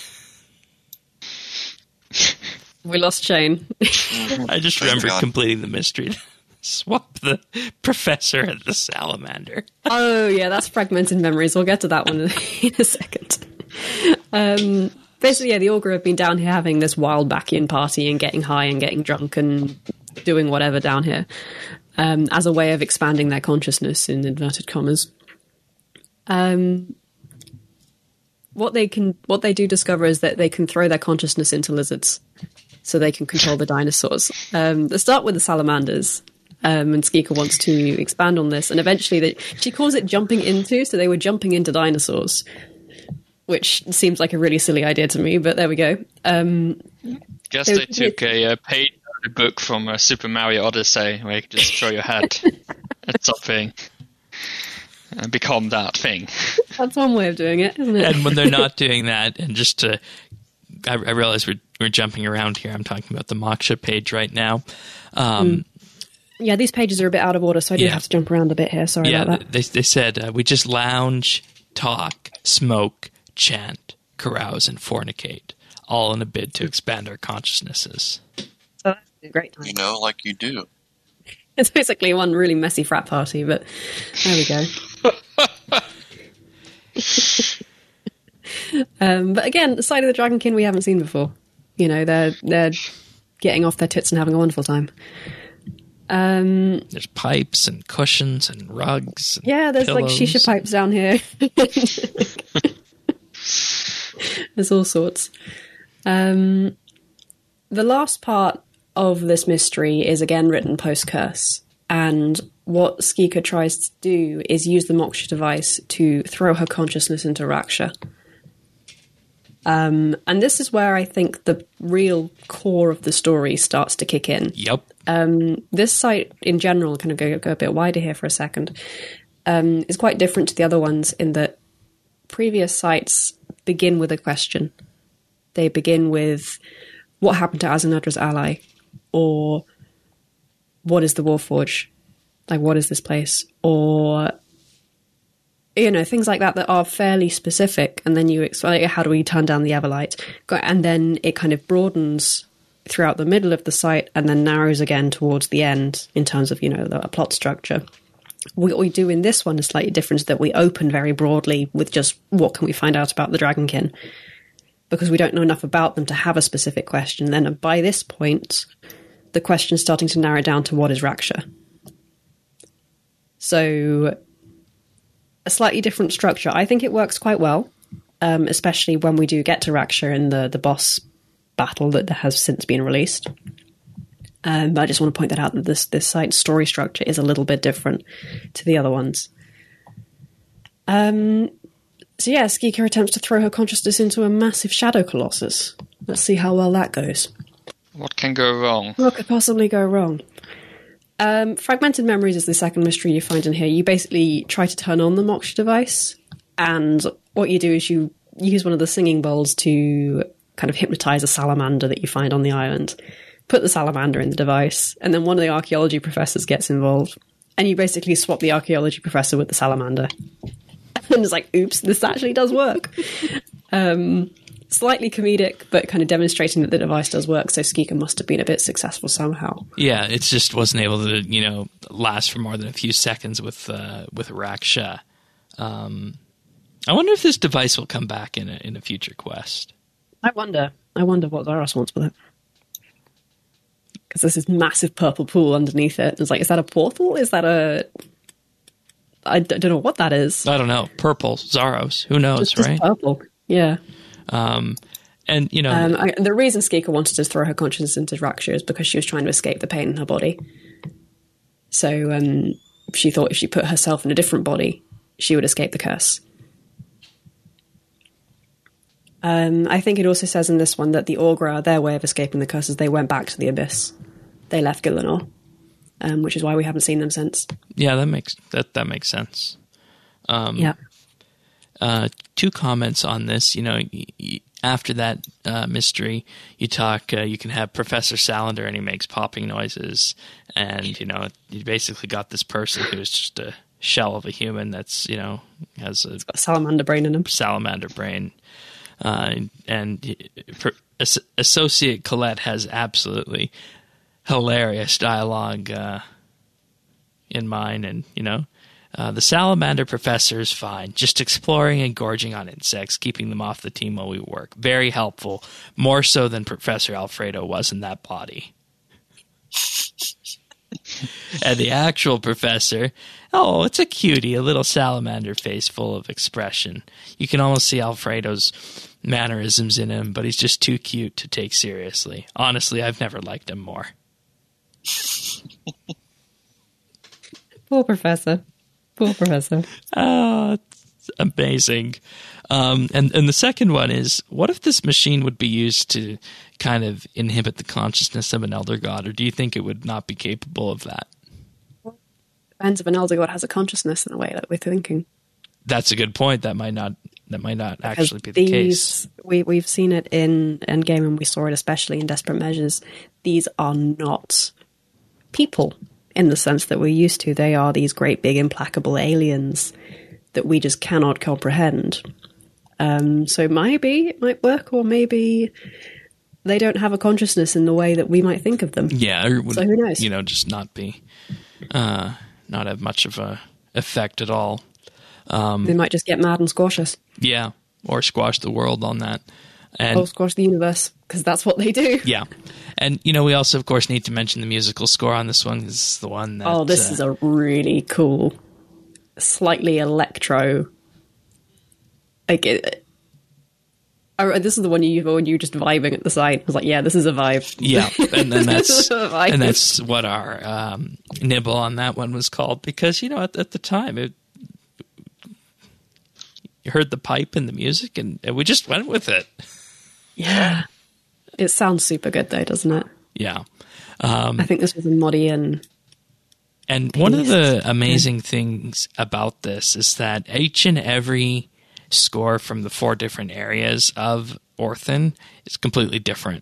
We lost Shane. I just remember completing the mystery. Swap the professor and the salamander. Oh, yeah, that's fragmented memories. We'll get to that one in a second. Basically, yeah, the Aughra have been down here having this wild Bacchian party and getting high and getting drunk and doing whatever down here as a way of expanding their consciousness, in inverted commas. What they do discover is that they can throw their consciousness into lizards, so they can control the dinosaurs. They start with the salamanders, and Skika wants to expand on this, and eventually she calls it jumping into, so they were jumping into dinosaurs, which seems like a really silly idea to me, but there we go. Guess they took a page out of the book from Super Mario Odyssey, where you could just throw your head at something and become that thing. That's one way of doing it, isn't it? And when they're not doing that, and just to... I realize we're jumping around here. I'm talking about the Moksha page right now. Yeah, these pages are a bit out of order, so I do have to jump around a bit here. Sorry about that. They said we just lounge, talk, smoke, chant, carouse, and fornicate, all in a bid to expand our consciousnesses. So that's a great time. Like you do. It's basically one really messy frat party, but there we go. But again, the side of the Dragonkin we haven't seen before. They're getting off their tits and having a wonderful time. There's pipes and cushions and rugs. And there's pillows. like shisha pipes down here. There's all sorts. The last part of this mystery is again written post-curse, and what Skika tries to do is use the Moksha device to throw her consciousness into Raksha. And this is where I think the real core of the story starts to kick in. Yep. This site in general, kind of go a bit wider here for a second, is quite different to the other ones in that previous sites begin with a question. They begin with, what happened to Azunadra's ally? Or, what is the Warforge? Like, what is this place? Or, you know, things like that are fairly specific. And then you explain, how do we turn down the Everlight? And then it kind of broadens throughout the middle of the site and then narrows again towards the end in terms of, you know, the plot structure. What we do in this one is slightly different, that we open very broadly with just what can we find out about the Dragonkin, because we don't know enough about them to have a specific question. Then by this point, the question's starting to narrow down to what is Raksha. So a slightly different structure. I think it works quite well, especially when we do get to Raksha in the boss battle that has since been released. But I just want to point that out, that this site's story structure is a little bit different to the other ones. So yeah, Skika attempts to throw her consciousness into a massive shadow colossus. Let's see how well that goes. What can go wrong? What could possibly go wrong? Fragmented Memories is the second mystery you find in here. You basically try to turn on the Moksha device, and what you do is you use one of the singing bowls to kind of hypnotize a salamander that you find on the island. Put the salamander in the device, and then one of the archaeology professors gets involved, and you basically swap the archaeology professor with the salamander. And it's like, oops, this actually does work. Slightly comedic, but kind of demonstrating that the device does work, so Skika must have been a bit successful somehow. Yeah, it just wasn't able to, you know, last for more than a few seconds with Raksha. I wonder if this device will come back in a future quest. I wonder what Zaros wants with it. Because there's this massive purple pool underneath it. It's like, is that a portal? Is that I don't know what that is. I don't know. Purple, Zaros. Who knows, just right? Purple. Yeah. And, you know... the reason Skika wanted to throw her consciousness into Raksha is because she was trying to escape the pain in her body. So she thought if she put herself in a different body, she would escape the curse. I think it also says in this one that the Aughra, their way of escaping the curse is they went back to the Abyss. They left Gielinor, which is why we haven't seen them since. Yeah, that makes sense. Yeah. Two comments on this. You know, after that mystery, you can have Professor Salander, and he makes popping noises, and, you know, you basically got this person who's just a shell of a human that's, you know, has It's got a salamander brain in him. Salamander brain. And Associate Colette has absolutely hilarious dialogue in mine, and, you know, the salamander professor is fine, just exploring and gorging on insects, keeping them off the team while we work. Very helpful, more so than Professor Alfredo was in that body. And the actual professor, oh, it's a cutie, a little salamander face full of expression. You can almost see Alfredo's mannerisms in him, but he's just too cute to take seriously. Honestly, I've never liked him more. Poor professor. Poor professor. Oh, it's amazing. And the second one is, what if this machine would be used to kind of inhibit the consciousness of an elder god, or do you think it would not be capable of that? Depends if an elder god has a consciousness in a way that we're thinking. That's a good point. That might not actually be the case. We've seen it in Endgame, and we saw it especially in Desperate Measures. These are not people in the sense that we're used to. They are these great big implacable aliens that we just cannot comprehend. So maybe it might work, or maybe they don't have a consciousness in the way that we might think of them. Yeah, or would, so who knows? You know, just not be, not have much of a effect at all. They might just get mad and squash us. Yeah, or squash the world on that. And, or squash the universe, because that's what they do. Yeah. And, you know, we also, of course, need to mention the musical score on this one. This is the one that... Oh, this is a really cool, slightly electro... Like, this is the one when you were just vibing at the side. I was like, yeah, this is a vibe. Yeah, and then that's what our nibble on that one was called. Because, you know, at the time, it you heard the pipe and the music, and we just went with it. Yeah. It sounds super good, though, doesn't it? Yeah. I think this was a Modi and one of the amazing things about this is that each and every score from the 4 different areas of Orthan is completely different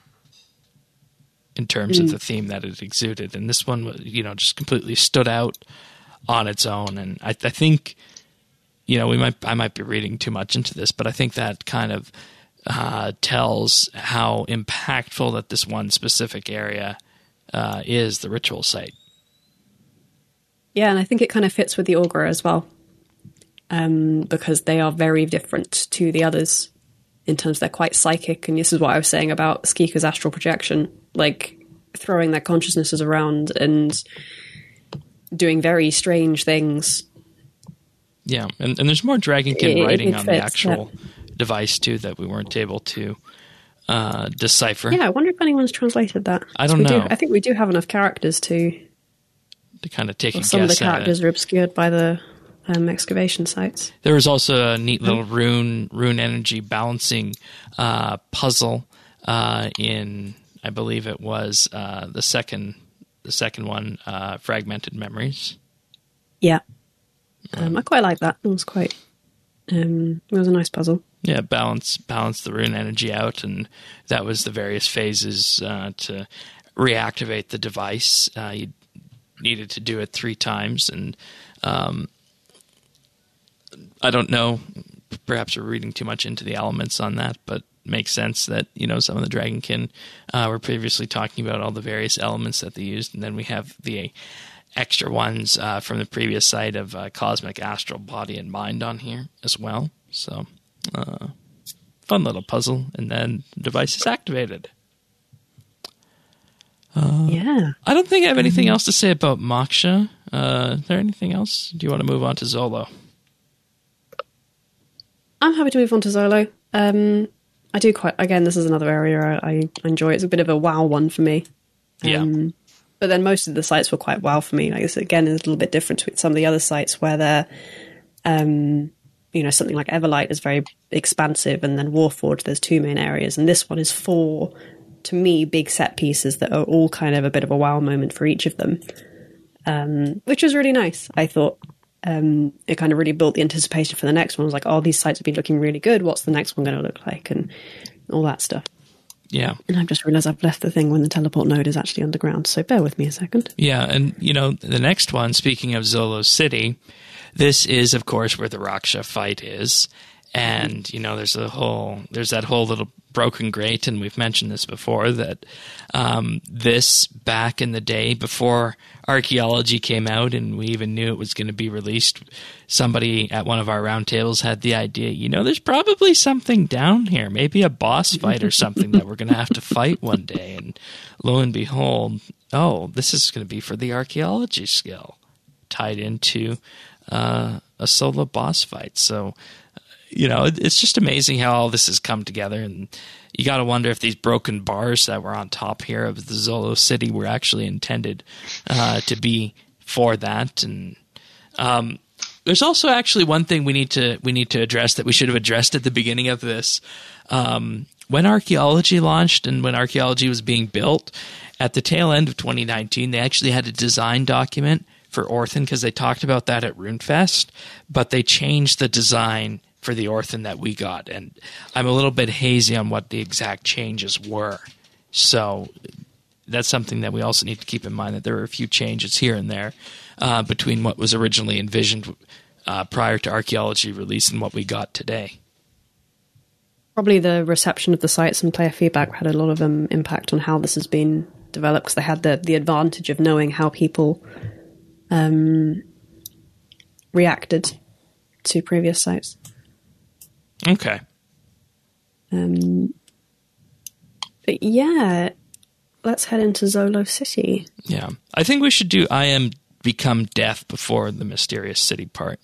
in terms of the theme that it exuded. And this one, just completely stood out on its own. And I think, I might be reading too much into this, but I think that kind of tells how impactful that this one specific area is, the ritual site. Yeah, and I think it kind of fits with the Augur as well, because they are very different to the others in terms they're quite psychic. And this is what I was saying about Skika's astral projection, like throwing their consciousnesses around and doing very strange things. Yeah, and there's more Dragonkin writing on the actual yeah. device too that we weren't able to decipher. Yeah, I wonder if anyone's translated that. I don't know. I think we do have enough characters to kind of take a guess some of the at characters it. are obscured by the excavation sites. There was also a neat little rune energy balancing puzzle in, I believe it was the second one, Fragmented Memories. Yeah, I quite like that. It was quite. It was a nice puzzle. Yeah, balance the rune energy out, and that was the various phases to reactivate the device. You needed to do it 3 times, and I don't know, perhaps we're reading too much into the elements on that, but it makes sense that, some of the Dragonkin were previously talking about all the various elements that they used, and then we have the extra ones from the previous site of Cosmic, Astral, Body, and Mind on here as well. So, fun little puzzle, and then the device is activated. Yeah. I don't think I have anything else to say about Moksha. Is there anything else? Do you want to move on to Zolo? I'm happy to move on to Zolo. I do again, this is another area I enjoy. It's a bit of a wow one for me. Yeah. But then most of the sites were quite wow for me. Like this, again, is a little bit different to some of the other sites where they're, something like Everlight is very expansive, and then Warforged, there's 2 main areas. And this one is 4, to me, big set pieces that are all kind of a bit of a wow moment for each of them, which was really nice. I thought it kind of really built the anticipation for the next one. I was like, oh, these sites have been looking really good. What's the next one going to look like? And all that stuff. Yeah. And I've just realised I've left the thing when the teleport node is actually underground, so bear with me a second. Yeah, and, the next one, speaking of Zolo City, this is, of course, where the Raksha fight is. And, there's that whole little broken grate, and we've mentioned this before, that this, back in the day, before archaeology came out and we even knew it was going to be released, somebody at one of our roundtables had the idea, there's probably something down here, maybe a boss fight or something that we're going to have to fight one day. And lo and behold, this is going to be for the archaeology skill, tied into a solo boss fight. So, it's just amazing how all this has come together, and you got to wonder if these broken bars that were on top here of the Zolo City were actually intended to be for that. And there's also actually one thing we need to address that we should have addressed at the beginning of this. When archaeology launched and when archaeology was being built at the tail end of 2019, they actually had a design document for Orthan because they talked about that at RuneFest, but they changed the design for the Orthan that we got, and I'm a little bit hazy on what the exact changes were. So that's something that we also need to keep in mind, that there were a few changes here and there between what was originally envisioned prior to archaeology release and what we got today. Probably the reception of the sites and player feedback had a lot of impact on how this has been developed, because they had the advantage of knowing how people reacted to previous sites. Okay. But yeah, let's head into Zolo City. Yeah. I think we should do I Am Become Death before the Mysterious City part.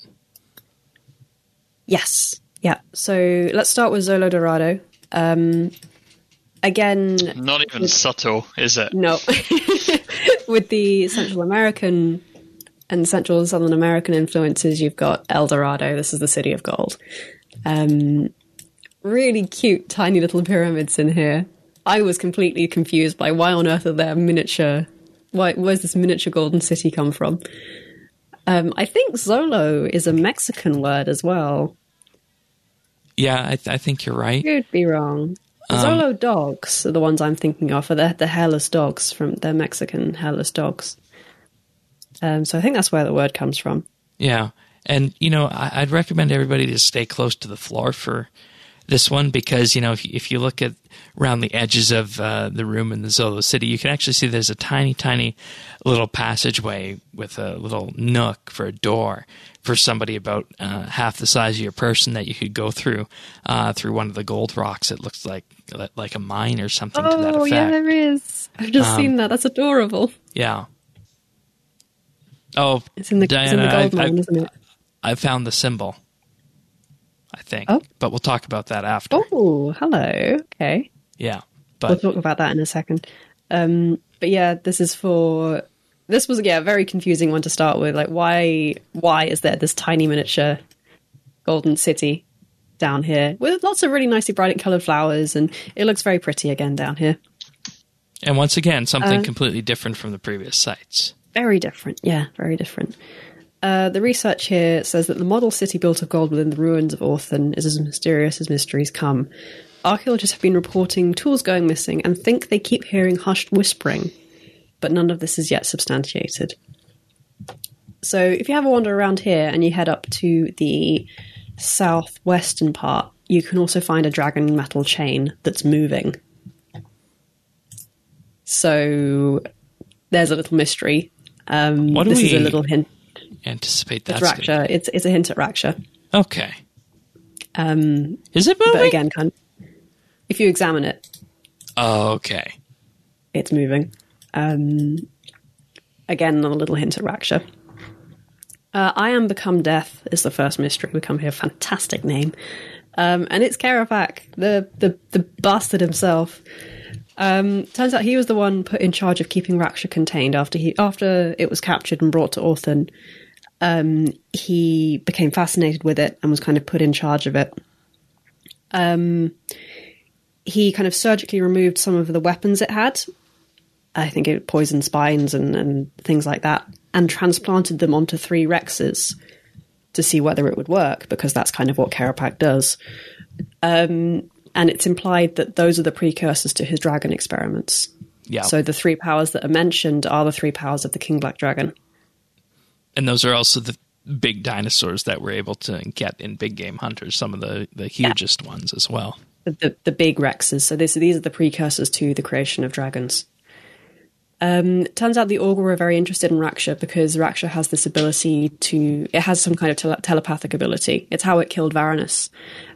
Yes. Yeah. So let's start with Zolo Dorado. Again... Not even subtle, is it? No. With the Central American And Central and Southern American influences, you've got El Dorado. This is the city of gold. Really cute, tiny little pyramids in here. I was completely confused by why on earth are there miniature... Where's this miniature golden city come from? I think Zolo is a Mexican word as well. Yeah, I think you're right. Could be wrong. Zolo dogs are the ones I'm thinking of, are the hairless dogs from the Mexican hairless dogs. So I think that's where the word comes from. Yeah, and I'd recommend everybody to stay close to the floor for this one because if you look at around the edges of the room in the Zolo City, you can actually see there's a tiny, tiny little passageway with a little nook for a door for somebody about half the size of your person that you could go through one of the gold rocks. It looks like a mine or something to that effect. Oh, yeah, there is. I've just seen that. That's adorable. Yeah. Oh, it's in the gold mine, isn't it? I found the symbol, I think. Oh. But we'll talk about that after. Oh, hello. Okay. Yeah. We'll talk about that in a second. But yeah, this was a very confusing one to start with. Like, why is there this tiny miniature golden city down here with lots of really nicely bright coloured flowers, and it looks very pretty again down here. And once again, something completely different from the previous sites. Very different. Yeah, very different. The research here says that the model city built of gold within the ruins of Orthan is as mysterious as mysteries come. Archaeologists have been reporting tools going missing and think they keep hearing hushed whispering, but none of this is yet substantiated. So if you have a wander around here and you head up to the southwestern part, you can also find a dragon metal chain that's moving. So there's a little mystery. This is a little hint. Anticipate that. Raksha. It's a hint at Raksha. Okay. Is it moving? But again, if you examine it. Oh, okay. It's moving. Again, another little hint at Raksha. I Am Become Death is the first mystery we come here. Fantastic name. And it's Kerapak, the bastard himself. Turns out he was the one put in charge of keeping Raksha contained after it was captured and brought to Orthan. He became fascinated with it and was kind of put in charge of it. He kind of surgically removed some of the weapons it had. I think it poisoned spines and things like that, and transplanted them onto 3 Rexes to see whether it would work, because that's kind of what Kerapak does. And it's implied that those are the precursors to his dragon experiments. Yeah. So the 3 powers that are mentioned are the 3 powers of the King Black Dragon. And those are also the big dinosaurs that we're able to get in Big Game Hunters, some of the hugest ones as well. The big Rexes. So these are the precursors to the creation of dragons. Turns out the Augur are very interested in Raksha because Raksha has this ability it has some kind of telepathic ability. It's how it killed Varanus.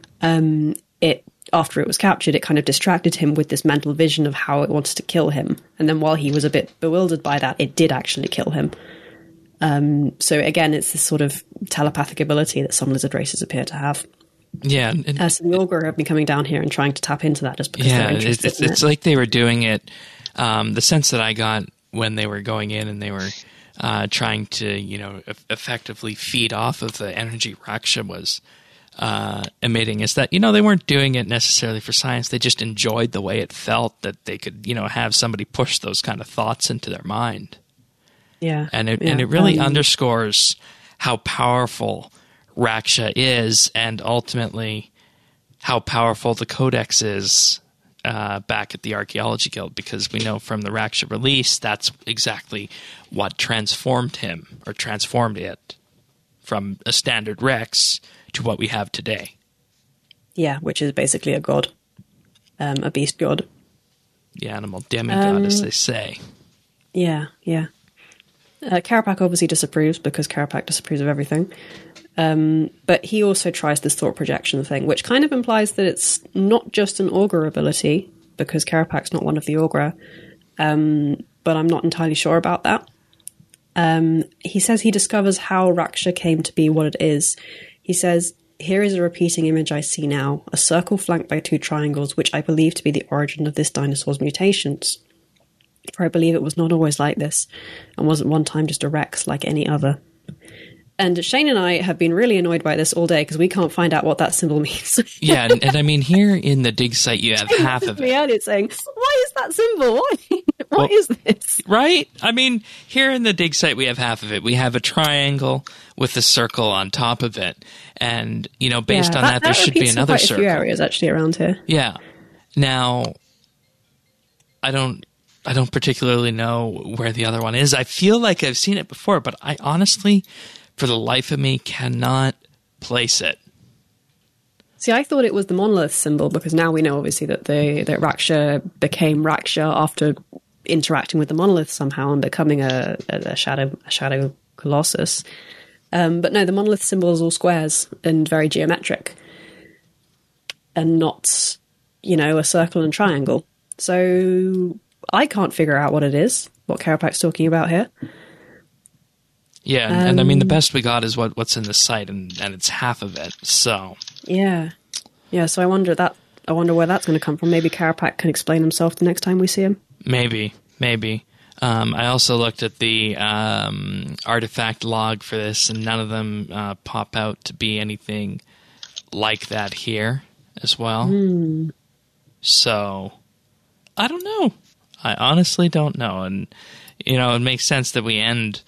After it was captured, it kind of distracted him with this mental vision of how it wanted to kill him. And then while he was a bit bewildered by that, it did actually kill him. So again, it's this sort of telepathic ability that some lizard races appear to have. Yeah. So the Augur have been coming down here and trying to tap into that just because they're interested in it. It's like they were doing it. The sense that I got when they were going in and they were trying to, effectively feed off of the energy Raksha was emitting is that, they weren't doing it necessarily for science. They just enjoyed the way it felt that they could, have somebody push those kind of thoughts into their mind. Yeah. And it really underscores how powerful Raksha is, and ultimately how powerful the Codex is back at the Archaeology Guild, because we know from the Raksha release that's exactly what transformed him, or transformed it, from a standard Rex to what we have today. Yeah, which is basically a god, a beast god. The animal demigod, as they say. Yeah. Kerapak obviously disapproves, because Kerapak disapproves of everything. But he also tries this thought projection thing, which kind of implies that it's not just an Augur ability, because Kerapak's not one of the Augur. But I'm not entirely sure about that. He says he discovers how Raksha came to be what it is. He says, "Here is a repeating image I see now, a circle flanked by 2 triangles, which I believe to be the origin of this dinosaur's mutations. For I believe it was not always like this, and wasn't one time just a Rex like any other." And Shane and I have been really annoyed by this all day because we can't find out what that symbol means. Yeah, and I mean, here in the dig site, you have half of it. Earlier saying, why is that symbol? What is this? Right? I mean, here in the dig site, we have half of it. We have a triangle with a circle on top of it. And, you know, based on that there should be another quite circle. A few areas actually around here. Yeah. Now, I don't particularly know where the other one is. I feel like I've seen it before, but I honestly, for the life of me, cannot place it. See, I thought it was the monolith symbol because now we know, obviously, that that Raksha became Raksha after interacting with the monolith somehow and becoming a shadow colossus. But no, the monolith symbol is all squares and very geometric, and not, you know, a circle and triangle. So I can't figure out what it is, what Karapak's talking about here. Yeah, and I mean, the best we got is what's in the site, and it's half of it, so... Yeah. So I wonder where that's going to come from. Maybe Karapak can explain himself the next time we see him. Maybe. I also looked at the artifact log for this, and none of them pop out to be anything like that here as well. So, I don't know. I honestly don't know. And, you know, it makes sense that we end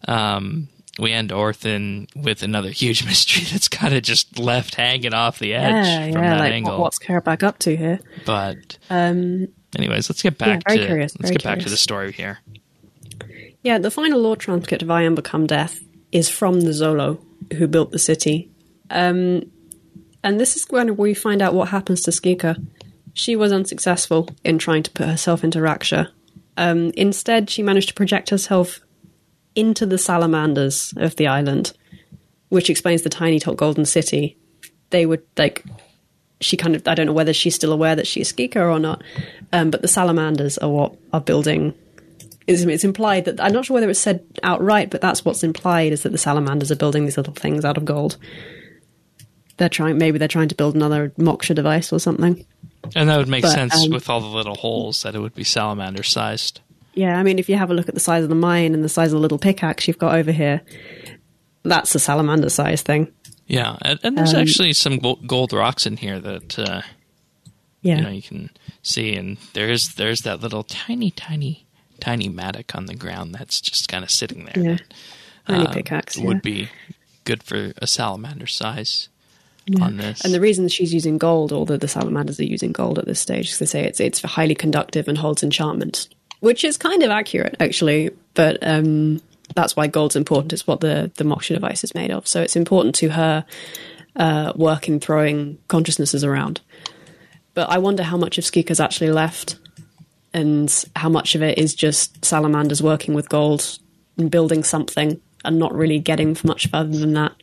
Orthan with another huge mystery that's kind of just left hanging off the edge from that like, angle. What's Karapak up to here? But anyways, let's get back to the story here. Yeah, the final law transcript of I Am Become Death is from the Zolo who built the city. And this is when we find out what happens to Skika. She was unsuccessful in trying to put herself into Raksha. Instead, she managed to project herself into the salamanders of the island, which explains the tiny top golden city. They would, like, she kind of, I don't know whether she's still aware that she's Skika or not, but the salamanders are what are building. It's implied that, I'm not sure whether it's said outright, but that's what's implied, is that the salamanders are building these little things out of gold. Maybe they're trying to build another Moksha device or something. And that would make sense with all the little holes, that it would be salamander-sized. Yeah, I mean, if you have a look at the size of the mine and the size of the little pickaxe you've got over here, that's a salamander-sized thing. Yeah, and there's actually some gold rocks in here that you know, you can see, and there's that little tiny mattock on the ground that's just kind of sitting there. Yeah, tiny that, pickaxe. Would be good for a salamander size. On this. And the reason she's using gold, although the salamanders are using gold at this stage, is they say it's highly conductive and holds enchantment, which is kind of accurate, actually. But that's why gold's important. It's what the Moksha device is made of. So it's important to her work in throwing consciousnesses around. But I wonder how much of Skika's actually left, and how much of it is just salamanders working with gold and building something and not really getting much further than that.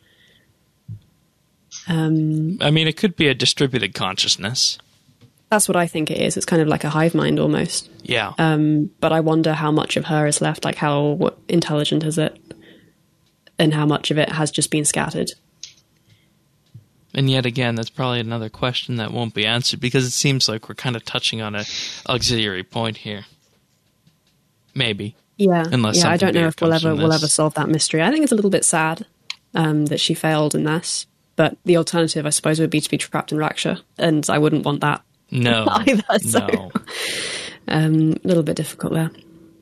I mean, it could be a distributed consciousness. That's what I think it is. It's kind of like a hive mind almost. Yeah. But I wonder how much of her is left, like how intelligent is it, and how much of it has just been scattered. And yet again, that's probably another question that won't be answered, because it seems like we're kind of touching on an auxiliary point here. Maybe. Yeah. I don't know if we'll ever solve that mystery. I think it's a little bit sad that she failed in this. But the alternative, I suppose, would be to be trapped in Raksha, and I wouldn't want that. No, either. So, no. A little bit difficult there.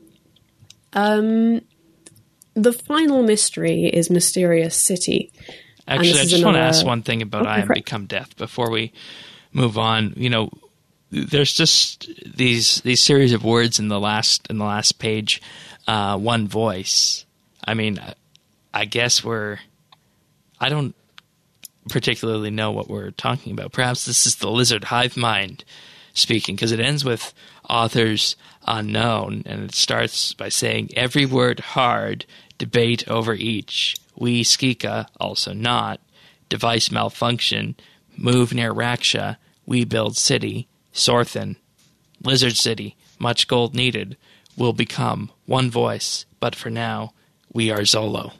The final mystery is Mysterious City. Actually, I just want to ask one thing about I Am Become Death before we move on. You know, there's just these series of words in the last page. One voice. I mean, I guess I don't particularly know what we're talking about. Perhaps this is the lizard hive mind speaking, because it ends with authors unknown, and it starts by saying, every word hard, debate over each. We Skika, also not. Device malfunction. Move near Raksha. We build city. Sorthan. Lizard city. Much gold needed. Will become one voice. But for now, we are Zolo.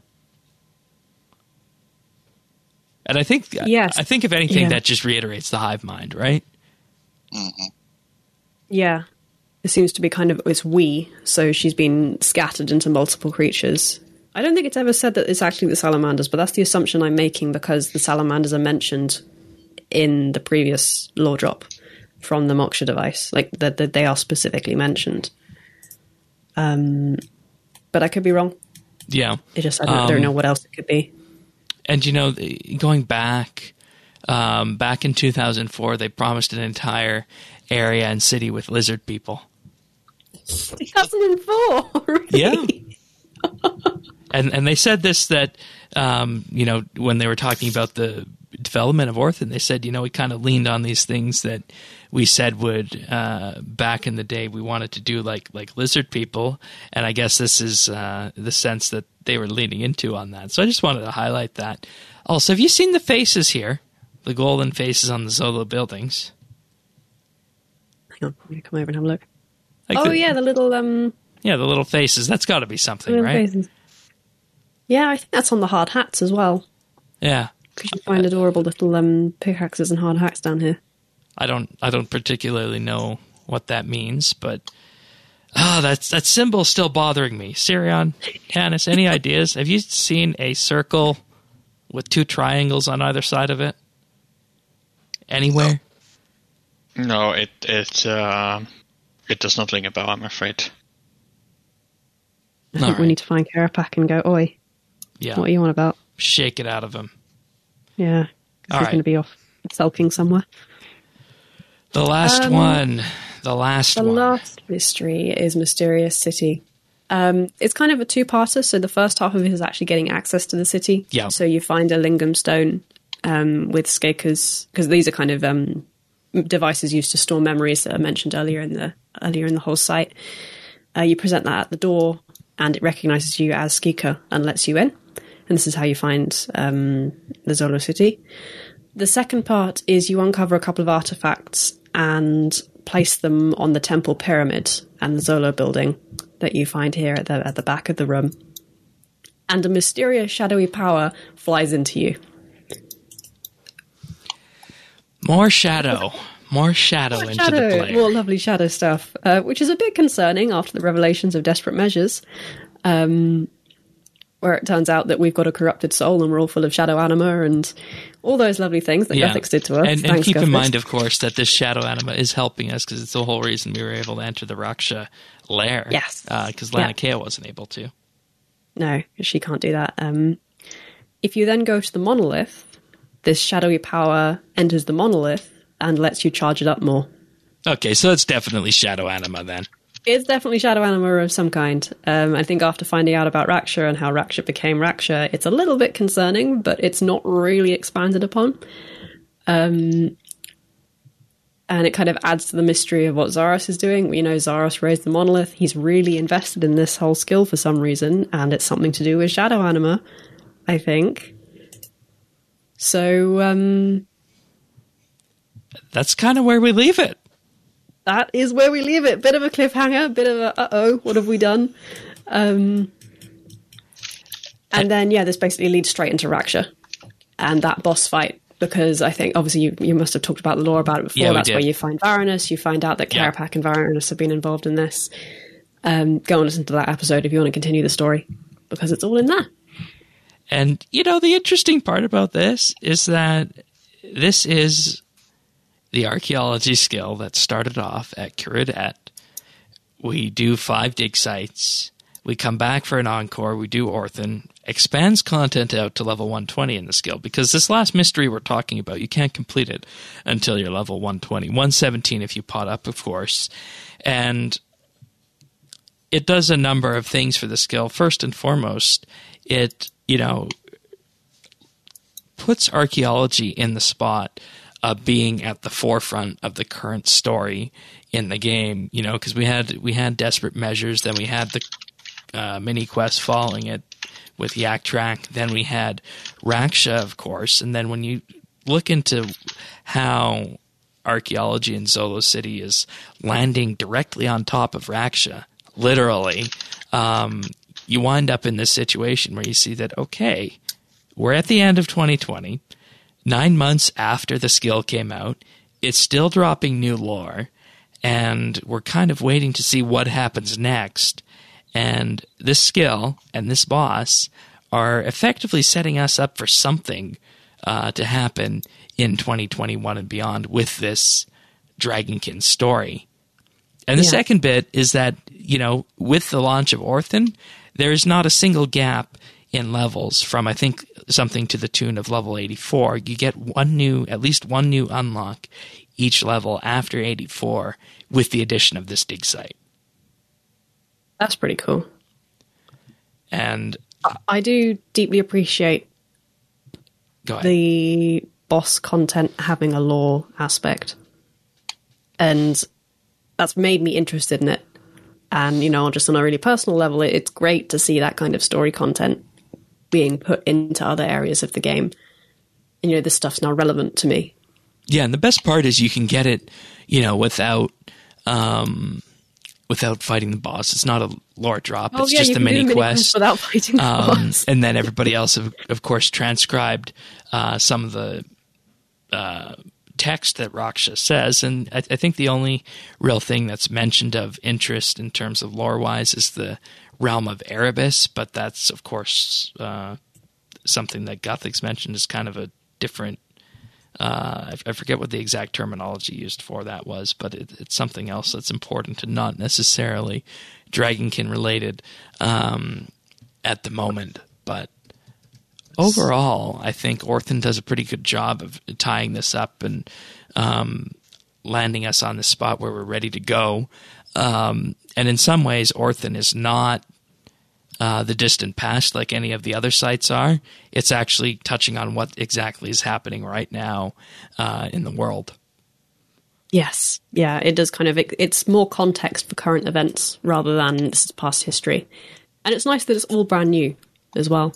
And I think, if anything, that just reiterates the hive mind, right? Mm-hmm. Yeah. It seems to be kind of, it's we, so she's been scattered into multiple creatures. I don't think it's ever said that it's actually the salamanders, but that's the assumption I'm making because the salamanders are mentioned in the previous lore drop from the Moksha device. Like, that they are specifically mentioned. But I could be wrong. Yeah. I don't know what else it could be. And, going back in 2004, they promised an entire area and city with lizard people. 2004? Really? Yeah. And they said this, that, when they were talking about the development of Orthan, they said, we kind of leaned on these things that we said would, back in the day, we wanted to do like lizard people. And I guess this is the sense that they were leaning into on that. So I just wanted to highlight that. Also, have you seen the faces here? The golden faces on the Zolo buildings? Hang on, I'm going to come over and have a look. Like the little... Yeah, the little faces. That's got to be something, right? Faces. Yeah, I think that's on the hard hats as well. Yeah. Because you find adorable little pickaxes and hard hats down here. I don't particularly know what that means, but that symbol's still bothering me. Sirion, Tanis, any ideas? Have you seen a circle with 2 triangles on either side of it? Anywhere? No, it does not ring a bell, I'm afraid. I think we need to find Karapak and go, oi, yeah. What are you on about? Shake it out of him. Yeah, because he's going to be off sulking somewhere. The last one. The last mystery is Mysterious City. It's kind of a 2-parter, so the first half of it is actually getting access to the city. Yeah. So you find a lingam stone with Skaker's, because these are kind of devices used to store memories that are mentioned earlier in the whole site. You present that at the door, and it recognizes you as Skaker and lets you in. And this is how you find the Zolo city. The second part is you uncover a couple of artifacts and place them on the temple pyramid and the Zolo building that you find here at the back of the room. And a mysterious shadowy power flies into you. More shadow into the player. More lovely shadow stuff, which is a bit concerning after the revelations of Desperate Measures, where it turns out that we've got a corrupted soul and we're all full of shadow anima and all those lovely things that Guthix did to us. And keep in mind, of course, that this shadow anima is helping us because it's the whole reason we were able to enter the Raksha lair. Yes. Because Laniakea wasn't able to. No, she can't do that. If you then go to the monolith, this shadowy power enters the monolith and lets you charge it up more. Okay, so it's definitely shadow anima then. It's definitely shadow anima of some kind. I think after finding out about Raksha and how Raksha became Raksha, it's a little bit concerning, but it's not really expanded upon. And it kind of adds to the mystery of what Zaros is doing. We know Zaros raised the monolith. He's really invested in this whole skill for some reason, and it's something to do with shadow anima, I think. So, that's kind of where we leave it. That is where we leave it. Bit of a cliffhanger, bit of a, uh-oh, what have we done? And then, this basically leads straight into Raksha and that boss fight, because I think, obviously, you must have talked about the lore about it before. Yeah, that's where you find Varanus. You find out that Karapak and Varanus have been involved in this. Go and listen to that episode if you want to continue the story, because it's all in there. And, the interesting part about this is that this is the archaeology skill that started off at Curadet. We do 5 dig sites. We come back for an encore. We do Orthan. Expands content out to level 120 in the skill, because this last mystery we're talking about, you can't complete it until you're level 120. 117 if you pot up, of course. And it does a number of things for the skill. First and foremost, it, puts archaeology in the spot of being at the forefront of the current story in the game, because we had Desperate Measures, then we had the mini quest following it with Yak Track, then we had Raksha, of course, and then when you look into how archaeology in Zolo City is landing directly on top of Raksha, literally, you wind up in this situation where you see that, okay, we're at the end of 2020, 9 months after the skill came out, it's still dropping new lore, and we're kind of waiting to see what happens next. And this skill and this boss are effectively setting us up for something to happen in 2021 and beyond with this Dragonkin story. And the second bit is that, with the launch of Orthan, there is not a single gap in levels from, I think, something to the tune of level 84. You get at least one new unlock each level after 84 with the addition of this dig site. That's pretty cool. And I do deeply appreciate the boss content having a lore aspect. And that's made me interested in it. And, just on a really personal level, it's great to see that kind of story content being put into other areas of the game. And, this stuff's now relevant to me. Yeah, and the best part is you can get it, without fighting the boss. It's not a lore drop. It's just a mini quest without fighting the boss. And then everybody else, of course, transcribed some of the text that Raksha says. And I think the only real thing that's mentioned of interest in terms of lore-wise is the realm of Erebus, but that's, of course, something that Guthix mentioned is kind of a different... I forget what the exact terminology used for that was, but it's something else that's important and not necessarily Dragonkin related at the moment. But overall, I think Orthan does a pretty good job of tying this up and landing us on the spot where we're ready to go. And in some ways, Orthan is not the distant past like any of the other sites are. It's actually touching on what exactly is happening right now in the world. Yes. Yeah, it does it's more context for current events rather than this is past history. And it's nice that it's all brand new as well.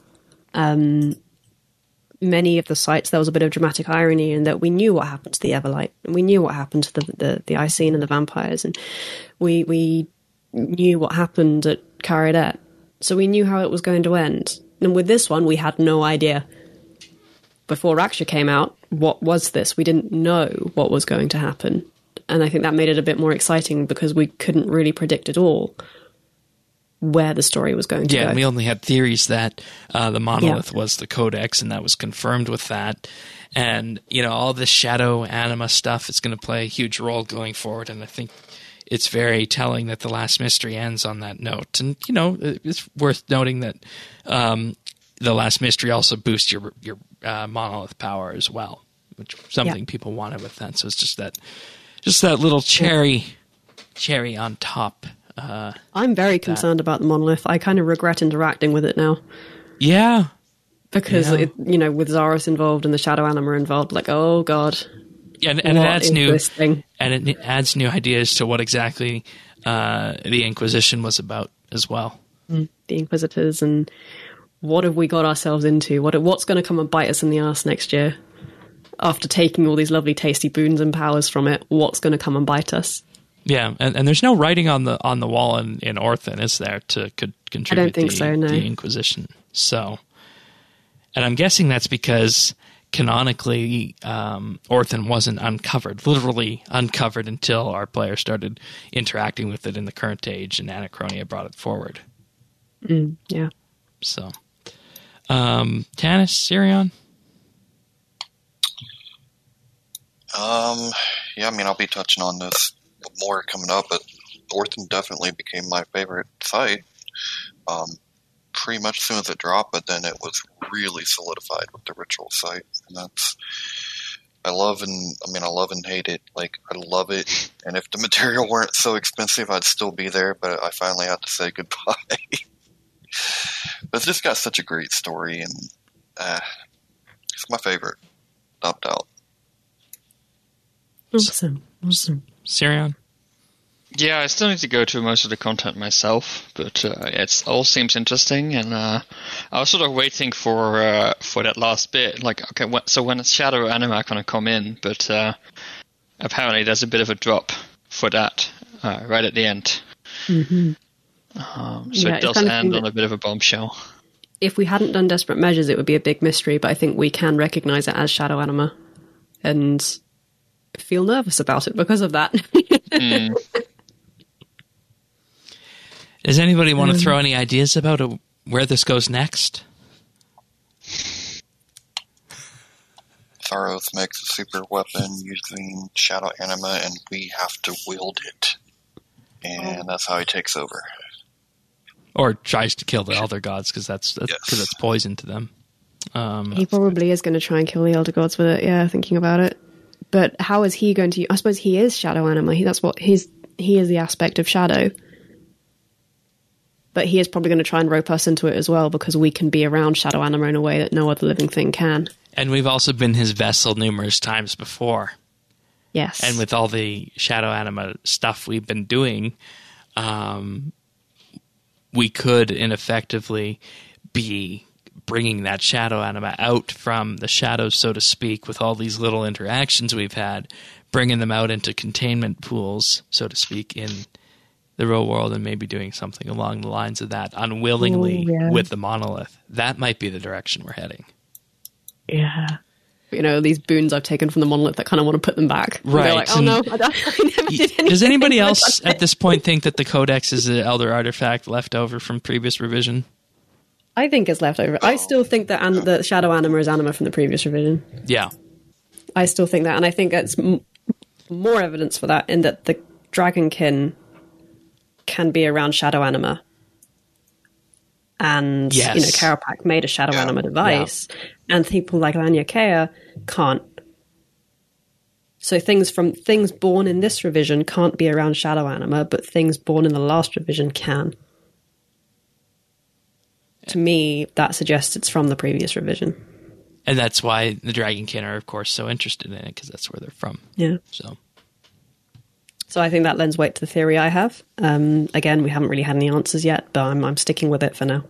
Many of the sites, there was a bit of dramatic irony in that we knew what happened to the Everlight, and we knew what happened to the Icene and the vampires, and we knew what happened at Caridet. So we knew how it was going to end. And with this one, we had no idea. Before Raksha came out, what was this? We didn't know what was going to happen. And I think that made it a bit more exciting because we couldn't really predict at all where the story was going to go. Yeah, and we only had theories that the monolith was the Codex, and that was confirmed with that. And, all this shadow anima stuff is going to play a huge role going forward, and I think it's very telling that the last mystery ends on that note. And, it's worth noting that the last mystery also boosts your monolith power as well, which is something people wanted with that. So it's just that little cherry on top. I'm very concerned about the monolith. I kind of regret interacting with it now. Yeah. Because, with Zaros involved and the shadow anima involved, oh, God. Yeah, and it adds new ideas to what exactly the Inquisition was about as well. The Inquisitors, and what have we got ourselves into? What's going to come and bite us in the arse next year? After taking all these lovely, tasty boons and powers from it, what's going to come and bite us? Yeah, and there's no writing on the wall in Orthan, is there, to contribute I don't think so, no. the Inquisition? So, and I'm guessing that's because canonically, Orthan wasn't literally uncovered until our players started interacting with it in the current age, and Anachronia brought it forward. Yeah. So, Tanis, Sirion? I'll be touching on this more coming up, but Orthan definitely became my favorite site. Pretty much as soon as it dropped, but then it was really solidified with the ritual site. And I love and hate it. I love it. And if the material weren't so expensive, I'd still be there, but I finally had to say goodbye. But it's just got such a great story, and it's my favorite. Without doubt. Awesome. Sirion? Yeah, I still need to go through most of the content myself, but it all seems interesting, and I was sort of waiting for that last bit. So when Shadow Anima kind of come in, but apparently there's a bit of a drop for that right at the end. Mm-hmm. So it does end on a bit of a bombshell. If we hadn't done Desperate Measures, it would be a big mystery, but I think we can recognize it as Shadow Anima and feel nervous about it because of that. Does anybody want to throw any ideas about where this goes next? Tharoth makes a super weapon using shadow anima, and we have to wield it. And that's how he takes over. Or tries to kill the Elder Gods, because that's poison to them. He probably is going to try and kill the Elder Gods with it, yeah, thinking about it. But how is he going to... I suppose he is shadow anima. He is the aspect of shadow. But he is probably going to try and rope us into it as well, because we can be around shadow anima in a way that no other living thing can. And we've also been his vessel numerous times before. Yes. And with all the shadow anima stuff we've been doing, we could ineffectively be bringing that shadow anima out from the shadows, so to speak, with all these little interactions we've had, bringing them out into containment pools, so to speak, in the real world, and maybe doing something along the lines of that unwillingly with the monolith. That might be the direction we're heading. Yeah. These boons I've taken from the monolith that kind of want to put them back. Right. They're like, oh no, I never did anything. Does anybody else at this point think that the Codex is an Elder artifact left over from previous revision? I think it's left over. I still think that the shadow anima is anima from the previous revision. Yeah. I still think that, and I think it's more evidence for that in that the Dragonkin can be around shadow anima. And, Karapak made a shadow anima device, and people like Lanyakea can't. So things born in this revision can't be around shadow anima, but things born in the last revision can. To me, that suggests it's from the previous revision. And that's why the Dragonkin are, of course, so interested in it, because that's where they're from. Yeah. So I think that lends weight to the theory I have. Again, we haven't really had any answers yet, but I'm sticking with it for now.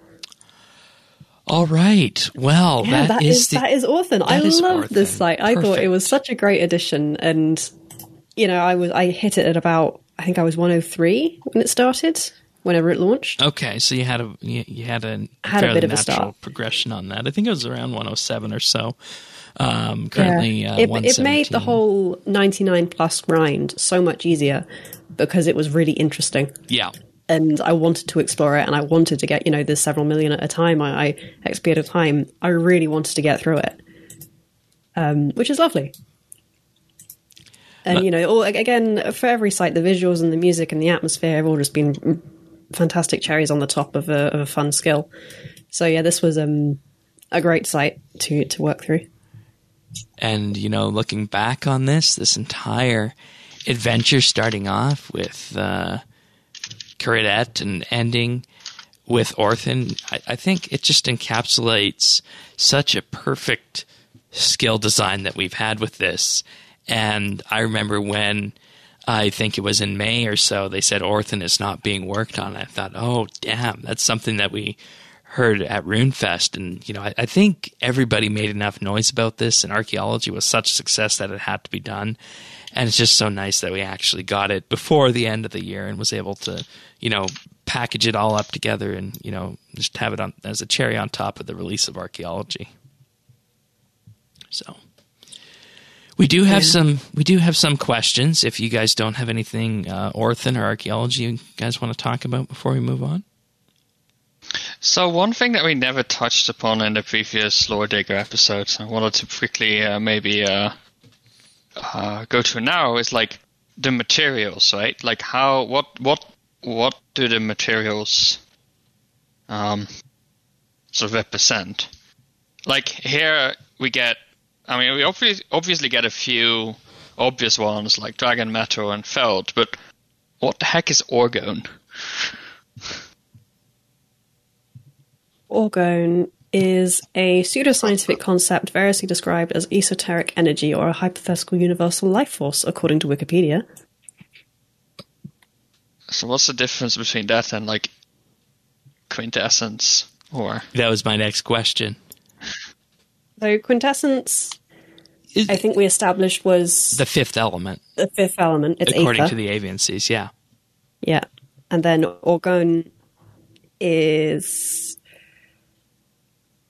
All right. Well, that is Orthan. I love this site. I thought it was such a great addition, and I hit it at about, I think I was 103 when it started. Whenever it launched. Okay, so you had a fairly bit of natural a start. progression on that. I think it was around 107 or so. Currently, it made the whole 99 plus grind so much easier because it was really interesting. Yeah. And I wanted to explore it, and I wanted to get, there's several million at a time, I XP at a time. I really wanted to get through it, which is lovely. And, again, for every site, the visuals and the music and the atmosphere have all just been fantastic cherries on the top of a fun skill. So, yeah, this was a great site to work through. And, looking back on this entire adventure, starting off with Caridet and ending with Orthan, I think it just encapsulates such a perfect skill design that we've had with this. And I remember when, I think it was in May or so, they said Orthan is not being worked on. I thought, oh, damn, that's something that we heard at RuneFest. And, I think everybody made enough noise about this, and archaeology was such a success that it had to be done. And it's just so nice that we actually got it before the end of the year and was able to, package it all up together and, just have it on as a cherry on top of the release of archaeology. So... We do have some questions. If you guys don't have anything Orthan or archaeology you guys want to talk about before we move on. So one thing that we never touched upon in the previous Lore Digger episodes, I wanted to quickly go to now, is like the materials, right? Like what do the materials sort of represent? Like here we get. We obviously get a few obvious ones like Dragon Metal and Feld, but what the heck is Orgone? Orgone is a pseudoscientific concept variously described as esoteric energy or a hypothetical universal life force, according to Wikipedia. So what's the difference between that and like quintessence? Or that was my next question. So quintessence, I think we established, was the fifth element. The fifth element. It's according Aether. To the Aviancies, yeah. Yeah. And then Orgone is...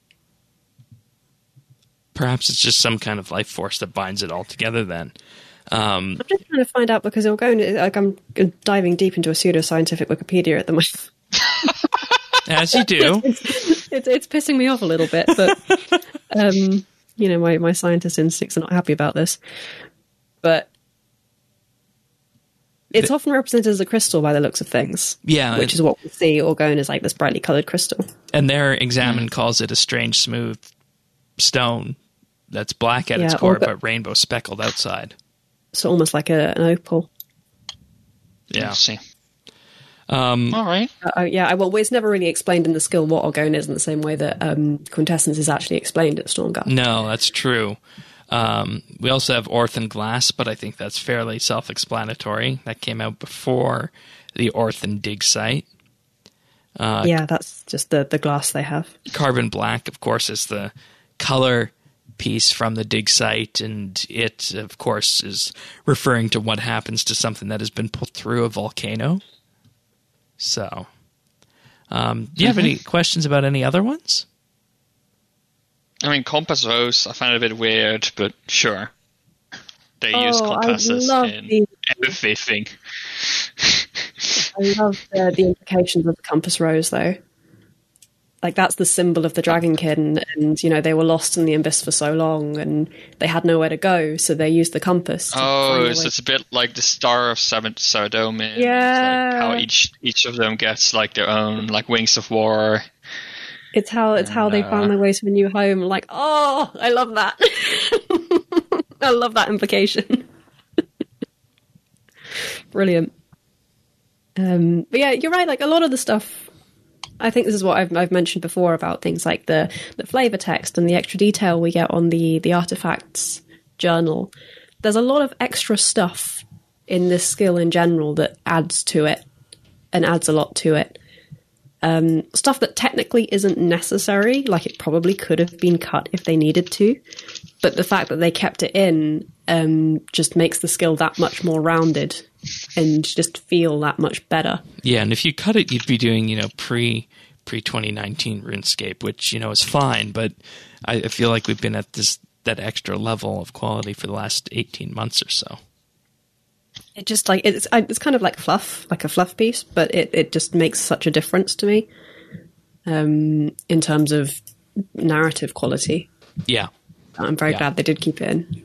Perhaps it's just some kind of life force that binds it all together then. I'm just trying to find out because I'm diving deep into a pseudoscientific Wikipedia at the moment. As you do. It's pissing me off a little bit, but my scientist instincts are not happy about this. But it's often represented as a crystal by the looks of things. Yeah. Which is what we see Orgone as like this brightly coloured crystal. And their examine calls it a strange smooth stone that's black at its core, but rainbow speckled outside. So almost like an opal. Yeah. Let's see. All right. Well, it's never really explained in the skill what Orgone is in the same way that Quintessence is actually explained at Stormguard. No, that's true. We also have Orthan Glass, but I think that's fairly self-explanatory. That came out before the Orthan dig site. That's just the glass they have. Carbon Black, of course, is the color piece from the dig site, and it, of course, is referring to what happens to something that has been put through a volcano. So, do you have any questions about any other ones? I mean, Compass Rose, I find it a bit weird, but sure. They use compasses in everything. I love the implications of the Compass Rose, though. Like, that's the symbol of the Dragonkin, and they were lost in the abyss for so long, and they had nowhere to go, so they used the compass. So it's a bit like the Star of Saradomin. Yeah. Like how each of them gets like their own like wings of war. It's how they found their way to a new home. Like, oh, I love that. I love that implication. Brilliant. But yeah, you're right. Like a lot of the stuff, I think this is what I've mentioned before about things like the flavor text and the extra detail we get on the artifacts journal. There's a lot of extra stuff in this skill in general that adds to it and adds a lot to it. Stuff that technically isn't necessary, like it probably could have been cut if they needed to, but the fact that they kept it in just makes the skill that much more rounded and just feel that much better. Yeah, and if you cut it, you'd be doing, pre 2019 RuneScape, which, is fine, but I feel like we've been at that extra level of quality for the last 18 months or so. It just it's kind of like fluff, like a fluff piece, but it just makes such a difference to me in terms of narrative quality. Yeah. I'm very glad they did keep it in.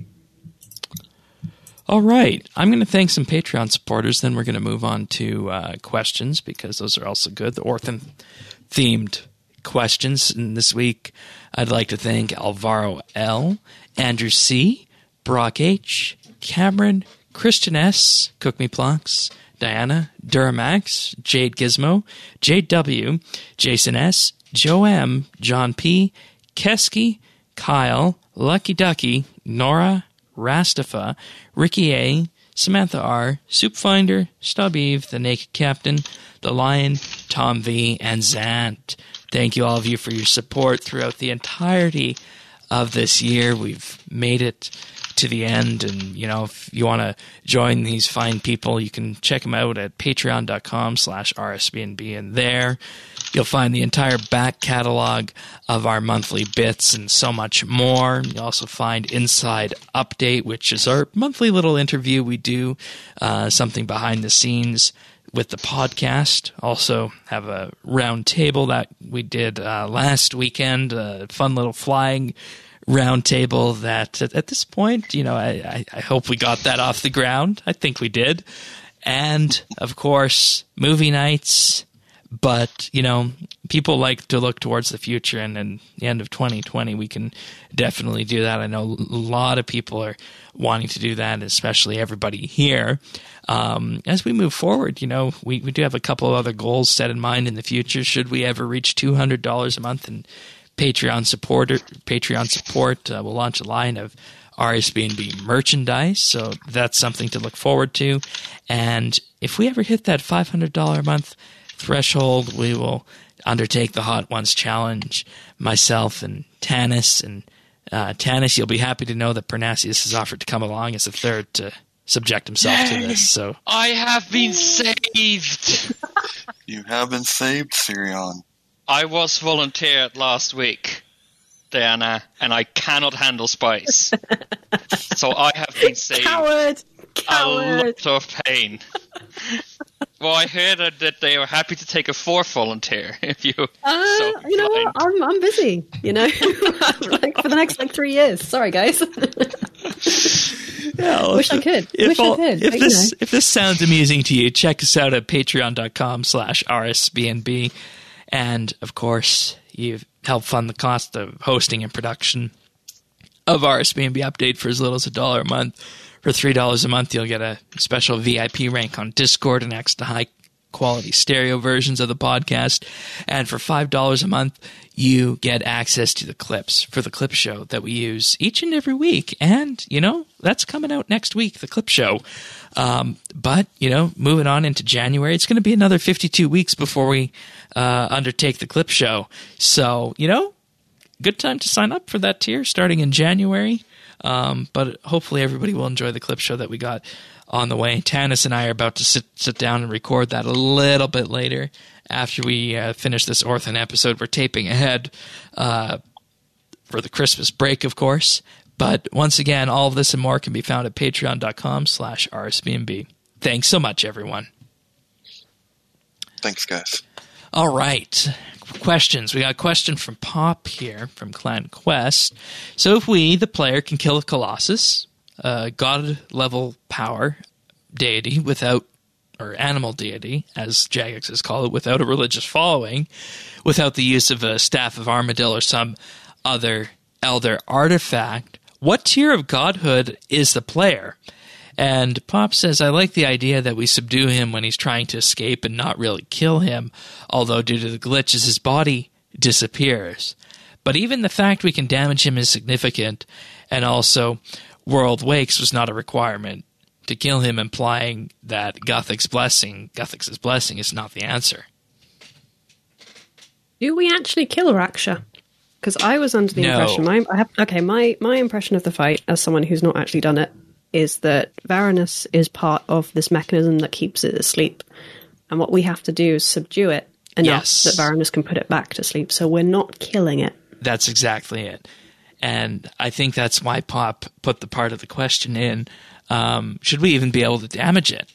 All right. I'm going to thank some Patreon supporters, then we're going to move on to questions because those are also good. The Orthan-themed questions. And this week, I'd like to thank Alvaro L., Andrew C., Brock H., Cameron, Christian S., Cook Me Plunks, Diana, Duramax, Jade Gizmo, Jade W., Jason S., Joe M., John P., Kesky, Kyle, Lucky Ducky, Nora, Rastafa, Ricky A., Samantha R., Soupfinder, Stub Eve, The Naked Captain, The Lion, Tom V., and Zant. Thank you all of you for your support throughout the entirety of this year. We've made it to the end, and if you want to join these fine people, you can check them out at patreon.com/rsbnb, and there you'll find the entire back catalog of our monthly bits and so much more. You'll also find Inside Update, which is our monthly little interview we do, something behind the scenes with the podcast. Also have a round table that we did last weekend, a fun little flying round table that at this point, I hope we got that off the ground. I think we did. And, of course, movie nights. But, people like to look towards the future, and in the end of 2020, we can definitely do that. I know a lot of people are wanting to do that, especially everybody here. As we move forward, we do have a couple of other goals set in mind in the future. Should we ever reach $200 a month in Patreon support, we'll launch a line of RSBNB merchandise, so that's something to look forward to. And if we ever hit that $500 a month threshold, we will undertake the Hot Ones Challenge, myself and Tanis. And Tanis, you'll be happy to know that Parnassius has offered to come along as a third to subject himself to this. So I have been saved. You have been saved, Sirion. I was volunteered last week Diana, and I cannot handle spice. So I have been saved Coward! a lot of pain. Well, I heard that they are happy to take a fourth volunteer if you. You know what? I'm busy. You know, like for the next 3 years. Sorry, guys. Yeah, Wish I could. If this sounds amusing to you, check us out at patreon.com/RSBNB. And, of course, you've helped fund the cost of hosting and production of RSBNB Update for as little as $1 a month. For $3 a month, you'll get a special VIP rank on Discord and access to high-quality stereo versions of the podcast. And for $5 a month, you get access to the clips for the clip show that we use each and every week. And, you know, that's coming out next week, the clip show. But, you know, moving on into January, it's going to be another 52 weeks before we undertake the clip show. So, you know, good time to sign up for that tier starting in January. But hopefully everybody will enjoy the clip show that we got on the way. Tanis and I are about to sit down and record that a little bit later after we finish this Orphan episode. We're taping ahead for the Christmas break, of course. But once again, all of this and more can be found at patreon.com/RSBNB. Thanks so much, everyone. Thanks, guys. All right. Questions. We got a question from Pop here from Clan Quest. So if we, the player, can kill a Colossus, god-level power deity without, or animal deity, as Jagex has called it, without a religious following, without the use of a Staff of Armadyl or some other elder artifact, what tier of godhood is the player? And Pop says, I like the idea that we subdue him when he's trying to escape and not really kill him, although due to the glitches his body disappears. But even the fact we can damage him is significant, and also World Wakes was not a requirement to kill him, implying that Guthix's blessing is not the answer. Do we actually kill Raksha? Because I was under the impression... My impression of the fight, as someone who's not actually done it, is that Varanus is part of this mechanism that keeps it asleep. And what we have to do is subdue it enough that Varanus can put it back to sleep. So we're not killing it. That's exactly it. And I think that's why Pop put the part of the question in. Should we even be able to damage it?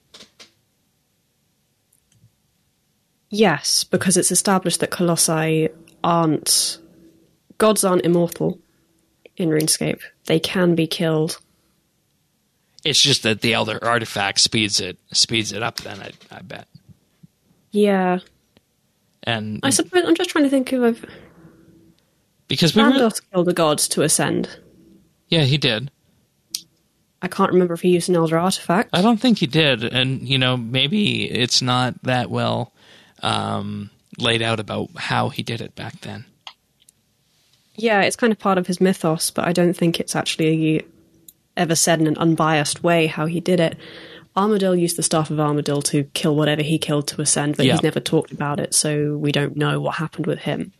Yes, because it's established that Colossi aren't... Gods aren't immortal in RuneScape. They can be killed. It's just that the Elder Artifact speeds it up then, I bet. Yeah. And I suppose I'm just trying to think of... Because Brandos killed the gods to ascend. Yeah, he did. I can't remember if he used an Elder Artifact. I don't think he did. And, you know, maybe it's not that well laid out about how he did it back then. Yeah, it's kind of part of his mythos, but I don't think it's actually ever said in an unbiased way how he did it. Armadyl used the Staff of Armadyl to kill whatever he killed to ascend, but he's never talked about it, so we don't know what happened with him.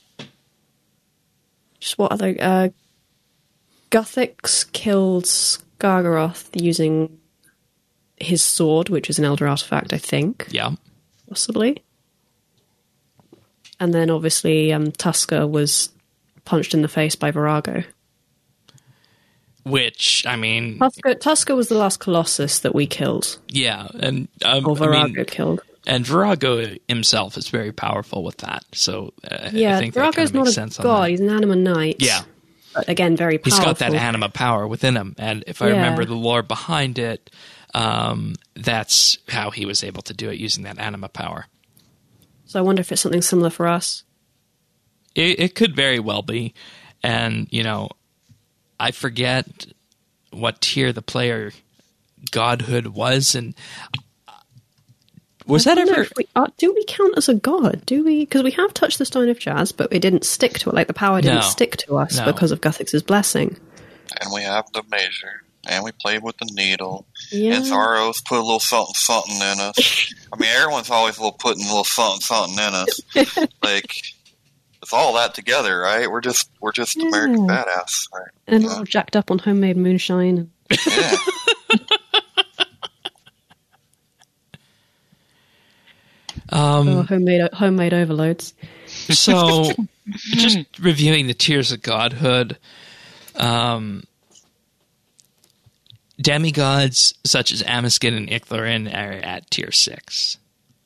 Just what other... Guthix killed Skargaroth using his sword, which is an Elder Artifact, I think. Yeah. Possibly. And then obviously Tuska was punched in the face by Virago. Which, I mean... Tuska was the last Colossus that we killed. Yeah, and... or Virago killed. And Virago himself is very powerful with that, so I think Virago's that kind of makes not sense a god, he's an Anima Knight. Yeah. But again, very powerful. He's got that anima power within him, and if I remember the lore behind it, that's how he was able to do it, using that anima power. So I wonder if it's something similar for us. It could very well be, and, you know, I forget what tier the player godhood was, and was that ever... do we count as a god? Do we? Because we have touched the Stone of Jazz, but it didn't stick to it. Like, the power didn't stick to us because of Guthix's blessing. And we have the measure, and we played with the needle, yeah. and Zaros put a little something in us. I mean, everyone's always putting a little something in us. Like... It's all that together, right? We're just American badass, right? And we're all jacked up on homemade moonshine. Yeah. Homemade overloads. So just reviewing the tiers of godhood, demigods such as Amiskin and Ichlarin are at tier 6.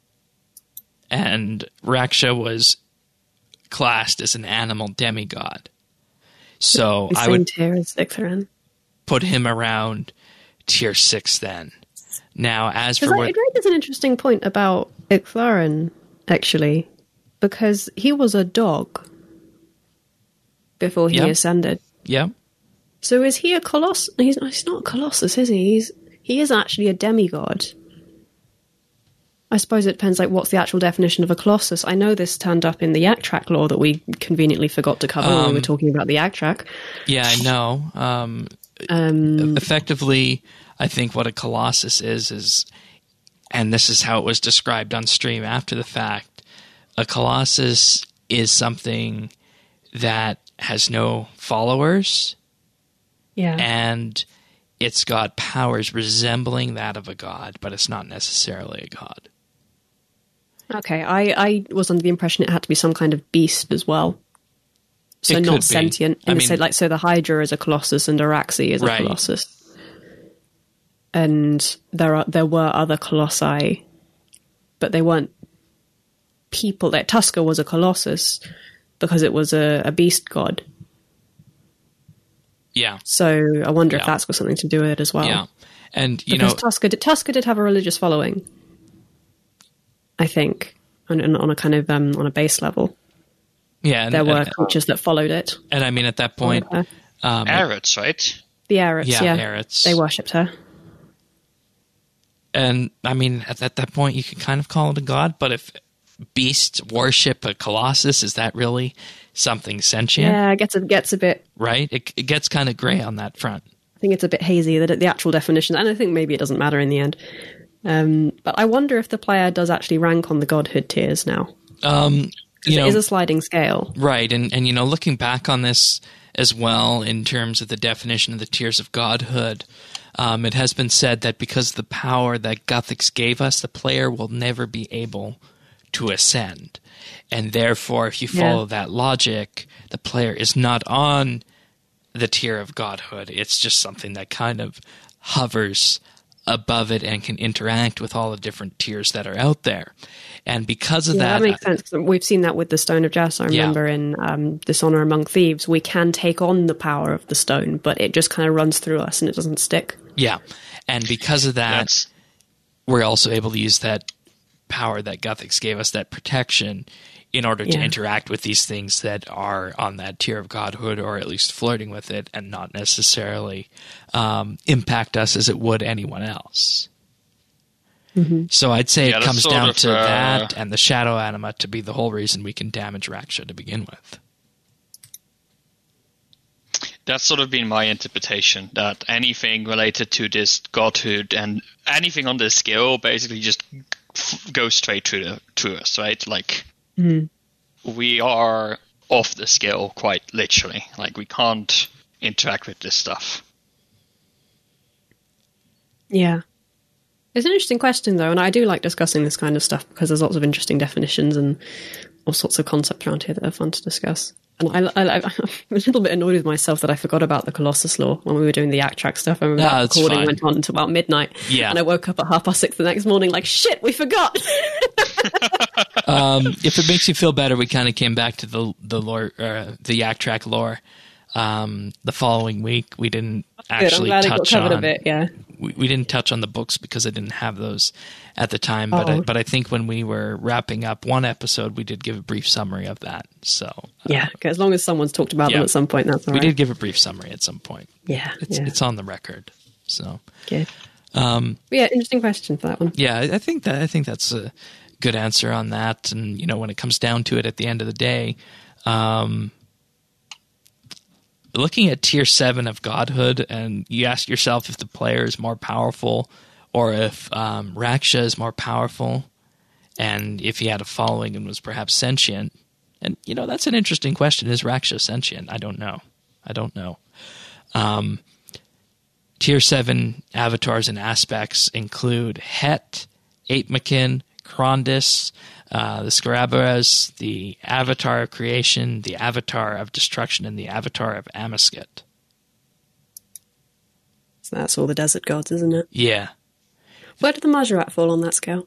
And Raksha was classed as an animal demigod. So I would tier as Ichlarin. put him around tier 6 then. Now, as for It raises an interesting point about Ichlarin, actually, because he was a dog before he ascended. Yeah. So is he a colossus? He's not a colossus, is he? He is actually a demigod. I suppose it depends, like, what's the actual definition of a colossus. I know this turned up in the Yak-Track lore that we conveniently forgot to cover when we were talking about the Yak-Track. Yeah, I know. Effectively, I think what a colossus is, and this is how it was described on stream after the fact, a colossus is something that has no followers. Yeah. And it's got powers resembling that of a god, but it's not necessarily a god. Okay, I was under the impression it had to be some kind of beast as well. So It not could be. sentient. So the Hydra is a colossus and Araxi is a Right. colossus. And there were other colossi, but they weren't people. That Tusker was a colossus because it was a beast god. Yeah. So I wonder if Yeah. that's got something to do with it as well. Yeah. And, Because Tusker did have a religious following, I think, on a kind of on a base level. yeah. And, There were creatures that followed it. and I mean, at that point, Arrots, right? The Arats, Yeah, yeah. Arats. They worshipped her. and I mean, at that point, you could kind of call it a god, but if beasts worship a colossus, is that really something sentient? Yeah, it gets a bit. Right? It gets kind of gray on that front. I think it's a bit hazy that the actual definition, and I think maybe it doesn't matter in the end. But I wonder if the player does actually rank on the godhood tiers now. It is a sliding scale. Right, and looking back on this as well in terms of the definition of the tiers of godhood, it has been said that because of the power that Guthix gave us, the player will never be able to ascend. And therefore, if you follow that logic, the player is not on the tier of godhood. It's just something that kind of hovers above it and can interact with all the different tiers that are out there. And because of That makes sense. 'Cause we've seen that with the Stone of Jas. I remember in Dishonor Among Thieves, we can take on the power of the stone, but it just kind of runs through us and it doesn't stick. Yeah. And because of that, we're also able to use that power that Guthix gave us, that protection, in order to interact with these things that are on that tier of godhood, or at least flirting with it, and not necessarily impact us as it would anyone else. Mm-hmm. So I'd say it comes down to that and the shadow anima to be the whole reason we can damage Raksha to begin with. That's sort of been my interpretation, that anything related to this godhood and anything on this skill basically just goes straight to us, right? Like, we are off the skill quite literally. Like, we can't interact with this stuff. Yeah. It's an interesting question, though, and I do like discussing this kind of stuff because there's lots of interesting definitions and all sorts of concepts around here that are fun to discuss. And I'm a little bit annoyed with myself that I forgot about the Colossus lore when we were doing the Yak-Track stuff. I remember that recording went on until about midnight. Yeah. And I woke up at 6:30 the next morning like, shit, we forgot! If it makes you feel better, we kind of came back to the lore, the Yak-Track lore. The following week, we didn't actually touch on a bit, yeah. We didn't touch on the books because I didn't have those at the time. But I think when we were wrapping up one episode, we did give a brief summary of that. So yeah, as long as someone's talked about them at some point, that's all right. We did give a brief summary at some point. Yeah, it's on the record. So good. Yeah, interesting question for that one. Yeah, I think that's a good answer on that. And when it comes down to it, at the end of the day, looking at tier 7 of godhood, and you ask yourself if the player is more powerful or if Raksha is more powerful, and if he had a following and was perhaps sentient. And, that's an interesting question. Is Raksha sentient? I don't know. Tier 7 avatars and aspects include Het, Apemekin, Krondis, the Scarabaeus, the Avatar of Creation, the Avatar of Destruction, and the Avatar of Amascut. So that's all the desert gods, isn't it? Yeah. Where did the Majorat fall on that scale?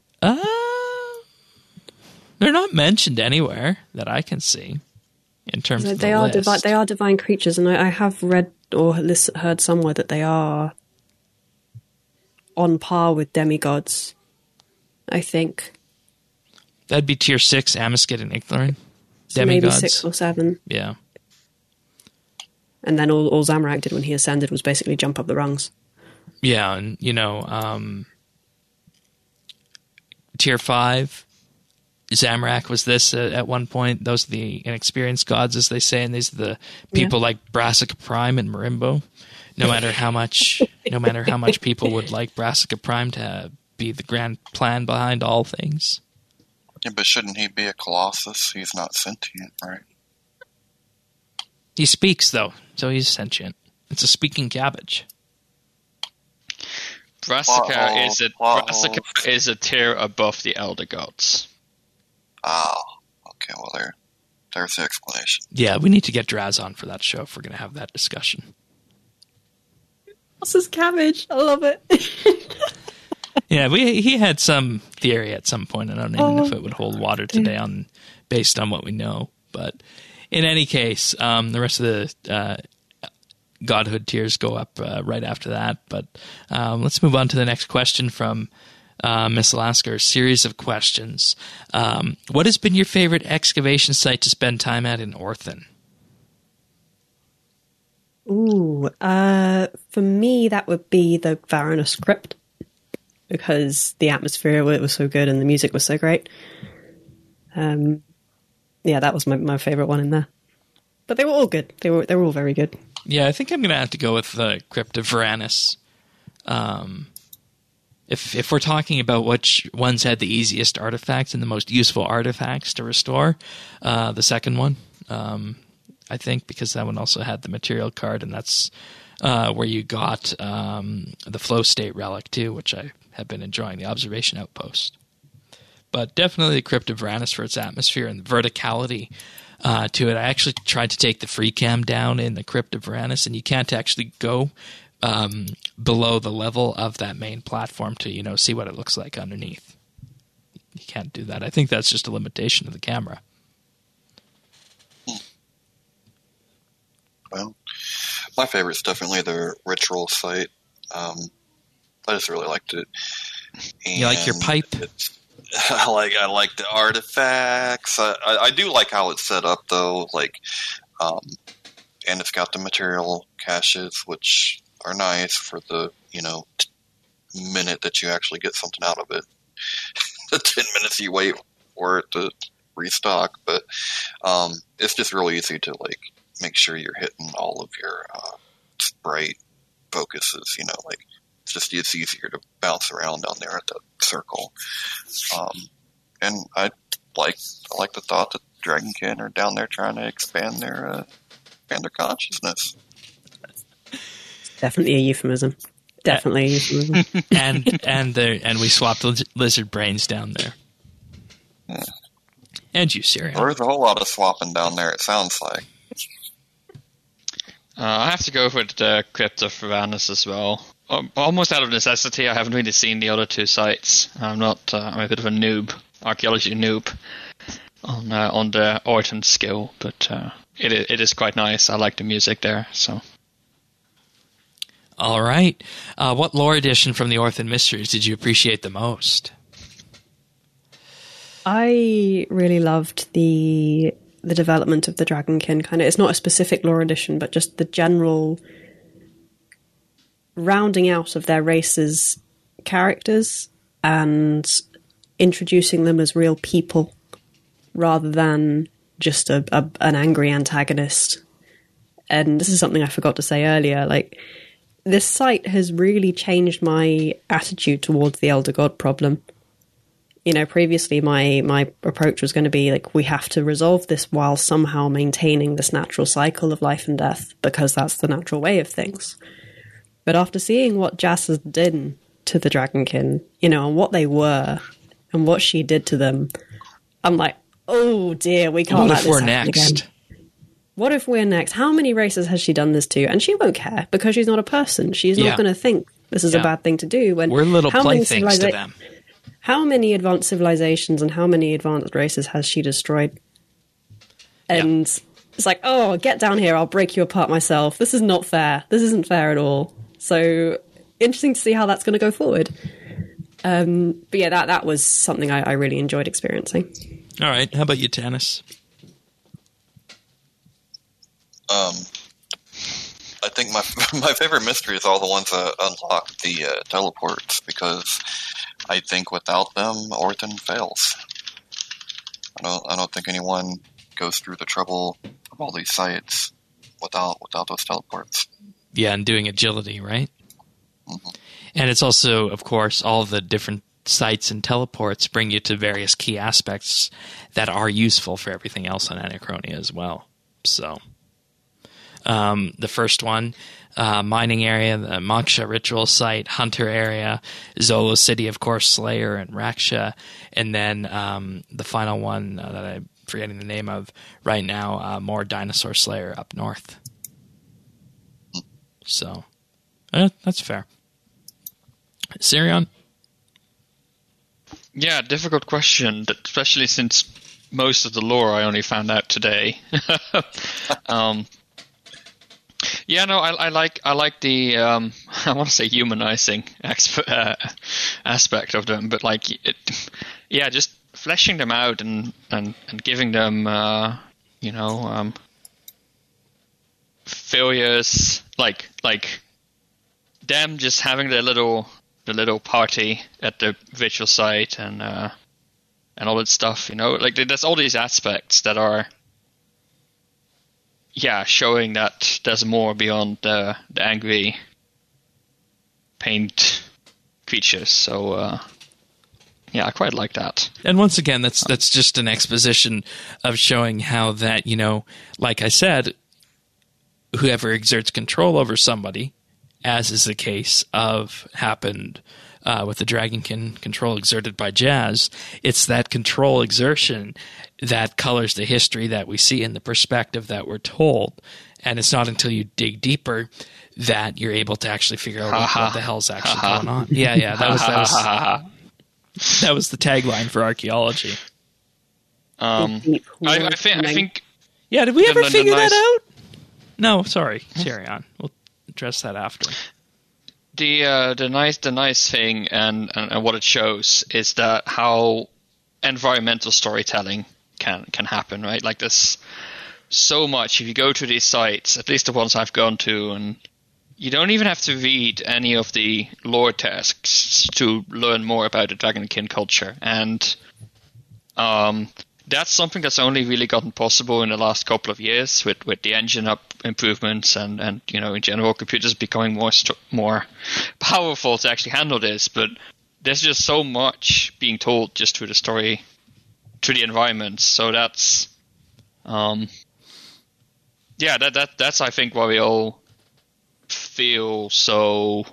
They're not mentioned anywhere that I can see in terms of they the are list. they are divine creatures, and I have read or heard somewhere that they are on par with demigods, I think. That'd be tier 6, Amascut and Icthlarin. So maybe 6 or 7. Yeah. And then all Zamorak did when he ascended was basically jump up the rungs. Yeah, and, tier 5, Zamorak was this at one point. Those are the inexperienced gods, as they say, and these are the people like Brassica Prime and Marimbo. No matter how much people would like Brassica Prime to be the grand plan behind all things. Yeah, but shouldn't he be a Colossus? He's not sentient, right? He speaks, though, so he's sentient. It's a speaking cabbage. Brassica is a tier above the Elder Gods. Oh, okay. Well, there's the explanation. Yeah, we need to get Draz on for that show if we're going to have that discussion. What's this cabbage? I love it. Yeah, he had some theory at some point. I don't even know if it would hold water today based on what we know. But in any case, the rest of the godhood tiers go up right after that. But let's move on to the next question from Miss Alaska. A series of questions. What has been your favorite excavation site to spend time at in Orthan? Ooh, for me, that would be the Varanus Crypt, because the atmosphere was so good and the music was so great. Yeah, that was my favorite one in there. But they were all good. They were all very good. Yeah, I think I'm going to have to go with the Crypt of Varanus. If we're talking about which ones had the easiest artifacts and the most useful artifacts to restore, the second one, I think, because that one also had the material card, and that's where you got the flow state relic too, which I have been enjoying, the observation outpost. But definitely the Crypt of Varanus for its atmosphere and the verticality to it. I actually tried to take the free cam down in the Crypt of Varanus, and you can't actually go below the level of that main platform to see what it looks like underneath. You can't do that. I think that's just a limitation of the camera. Well, my favorite's definitely the ritual site. I just really liked it. And you like your pipe? I like the artifacts. I do like how it's set up, though. And it's got the material caches, which are nice for the minute that you actually get something out of it. The 10 minutes you wait for it to restock, but it's just really easy to make sure you're hitting all of your sprite focuses. It's easier to bounce around down there at the circle. And I like the thought that Dragonkin are down there trying to expand their consciousness. Definitely a euphemism. Definitely a euphemism. and we swapped lizard brains down there. Yeah. And you, Syrian. There's a whole lot of swapping down there, it sounds like. I have to go with the Crypt of Varanus as well. Almost out of necessity. I haven't really seen the other two sites. I'm a bit of a noob, archaeology noob, on the Orton skill, but it is quite nice. I like the music there. So, all right. What lore addition from the Orthan Mysteries did you appreciate the most? I really loved the development of the Dragonkin. It's not a specific lore addition, but just the general rounding out of their race's characters and introducing them as real people rather than just an angry antagonist. And this is something I forgot to say earlier. This site has really changed my attitude towards the Elder God problem. Previously my approach was going to be we have to resolve this while somehow maintaining this natural cycle of life and death, because that's the natural way of things. But after seeing what Jas did to the Dragonkin, and what they were and what she did to them, I'm like, oh dear, we can't What let if this we're happen next? again. What if we're next? How many races has she done this to? And she won't care because she's not a person. She's Yeah. not going to think this is a Yeah. bad thing to do. When We're little how many playthings to them. How many advanced civilizations and how many advanced races has she destroyed? And it's like, oh, get down here. I'll break you apart myself. This is not fair. This isn't fair at all. So interesting to see how that's going to go forward. But yeah, that was something I really enjoyed experiencing. All right. How about you, Tanis? I think my favorite mystery is all the ones that unlock the teleports, because I think without them, Orton fails. I don't think anyone goes through the trouble of all these sites without those teleports. Yeah, and doing agility, right? Mm-hmm. And it's also, of course, all the different sites and teleports bring you to various key aspects that are useful for everything else on Anachronia as well. So, the first one, mining area, the Moksha ritual site, hunter area, Zolo City, of course, Slayer and Raksha, and then the final one that I'm forgetting the name of right now, more Dinosaur Slayer up north. So, that's fair. Sirion? Yeah, difficult question, especially since most of the lore I only found out today. Yeah, no, I like the I want to say humanizing aspect of them, but like just fleshing them out and giving them failures, like them just having the little party at the virtual site and all that stuff, like there's all these aspects that are showing that there's more beyond the angry paint creatures. So I quite like that. And once again, that's just an exposition of showing how that, like I said, whoever exerts control over somebody, as is the case of happened with the Dragonkin control exerted by Jazz, it's that control exertion that colors the history that we see and the perspective that we're told. And it's not until you dig deeper that you're able to actually figure out what the hell's actually going on. Yeah, that was the tagline for archaeology. I think. Yeah, did we ever figure that out? No, sorry. Carry on. We'll address that after. The nice thing and what it shows is that how environmental storytelling can happen, right? Like there's so much. If you go to these sites, at least the ones I've gone to, and you don't even have to read any of the lore texts to learn more about the Dragonkin culture, and that's something that's only really gotten possible in the last couple of years with the engine improvements and in general computers becoming more powerful to actually handle this. But there's just so much being told just through the story, through the environments. So that's that's I think why we all feel so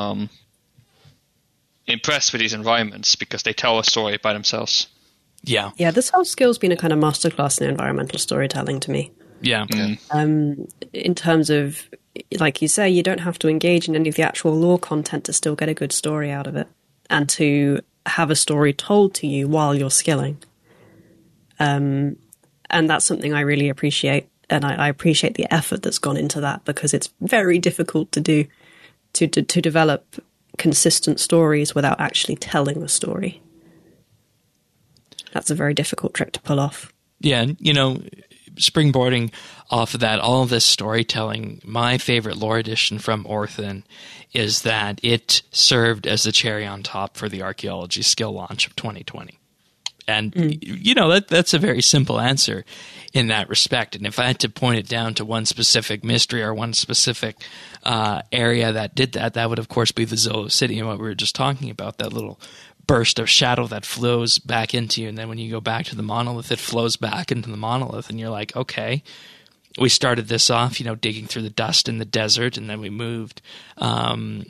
impressed with these environments, because they tell a story by themselves. Yeah. Yeah, this whole skill's been a kind of masterclass in environmental storytelling to me. Yeah. In terms of, like you say, you don't have to engage in any of the actual lore content to still get a good story out of it, and to have a story told to you while you're skilling. And that's something I really appreciate, and I appreciate the effort that's gone into that, because it's very difficult to do, to develop consistent stories without actually telling the story. That's a very difficult trick to pull off. Yeah, and, springboarding off of that, all of this storytelling, my favorite lore addition from Orthan is that it served as the cherry on top for the archaeology skill launch of 2020. And, that's a very simple answer in that respect. And if I had to point it down to one specific mystery or one specific area that did that, that would, of course, be the Zolo City and what we were just talking about, that little burst of shadow that flows back into you, and then when you go back to the monolith, it flows back into the monolith, and you're like, okay, we started this off, digging through the dust in the desert, and then we moved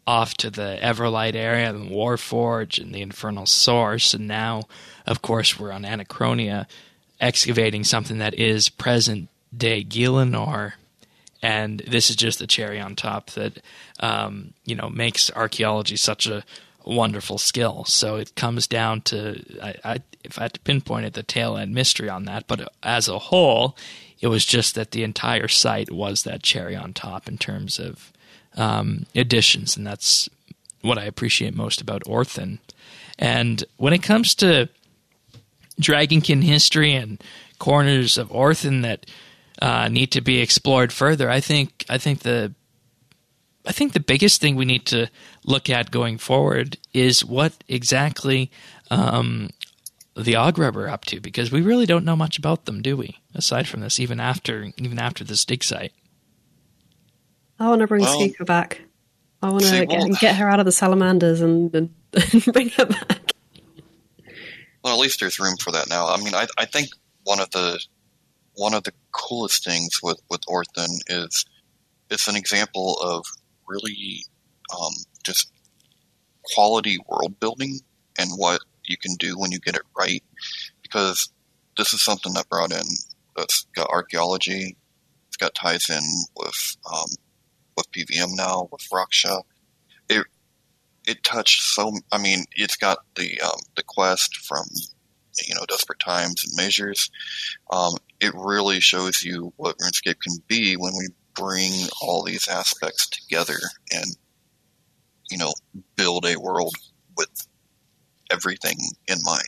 off to the Everlight area and Warforge and the Infernal Source, and now, of course, we're on Anachronia, excavating something that is present-day Gielinor. And this is just the cherry on top that, makes archaeology such a wonderful skill. So it comes down to, if I had to pinpoint it, the tail end mystery on that. But as a whole, it was just that the entire site was that cherry on top in terms of additions. And that's what I appreciate most about Orthan. And when it comes to Dragonkin history and corners of Orthan that need to be explored further, I think the biggest thing we need to look at going forward is what exactly the Ogrub are up to, because we really don't know much about them, do we? Aside from this, even after this dig site. I want to bring Skika back. I want to get her out of the salamanders and bring her back. Well, at least there's room for that now. I mean, I think one of the coolest things with Orthan is it's an example of really just quality world building and what you can do when you get it right. Because this is something that brought in, that's got archaeology, it's got ties in with PVM now, with Raksha. It touched it's got the quest from, Desperate Times and Measures. It really shows you what RuneScape can be when we bring all these aspects together and, build a world with everything in mind.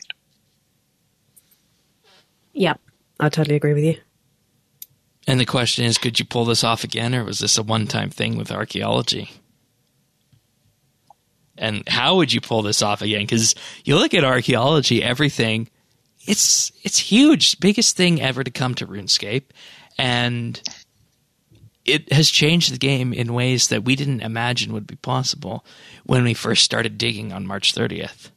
Yeah, I totally agree with you. And the question is, could you pull this off again, or was this a one-time thing with archaeology? And how would you pull this off again? Because you look at archaeology, everything, it's huge. Biggest thing ever to come to RuneScape. And it has changed the game in ways that we didn't imagine would be possible when we first started digging on March 30th.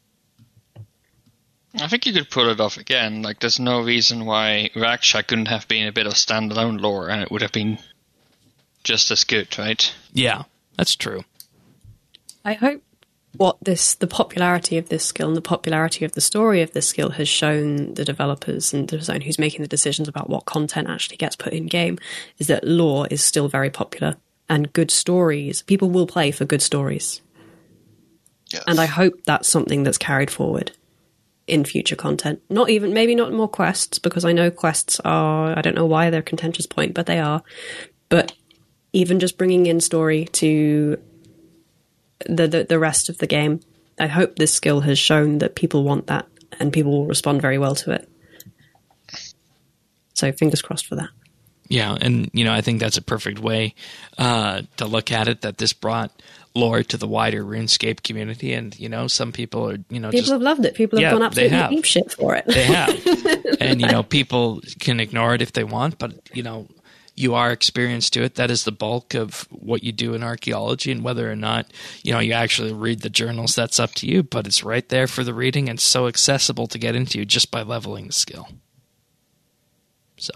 I think you could pull it off again. Like, there's no reason why Raksha couldn't have been a bit of standalone lore, and it would have been just as good, right? Yeah, that's true. I hope the popularity of this skill and the popularity of the story of this skill has shown the developers and the zone who's making the decisions about what content actually gets put in game is that lore is still very popular, and good stories, people will play for good stories. Yes. And I hope that's something that's carried forward in future content. Maybe not more quests, because I know quests are, I don't know why they're a contentious point, but they are. But even just bringing in story to the rest of the game, I hope this skill has shown that people want that and people will respond very well to it. So fingers crossed for that. Yeah, and I think that's a perfect way to look at it, that this brought lore to the wider RuneScape community, and some people are people have loved it. People have gone absolutely ape shit for it. They have. And people can ignore it if they want, but you are experienced to it. That is the bulk of what you do in archaeology, and whether or not you actually read the journals, that's up to you, but it's right there for the reading and so accessible to get into just by leveling the skill. So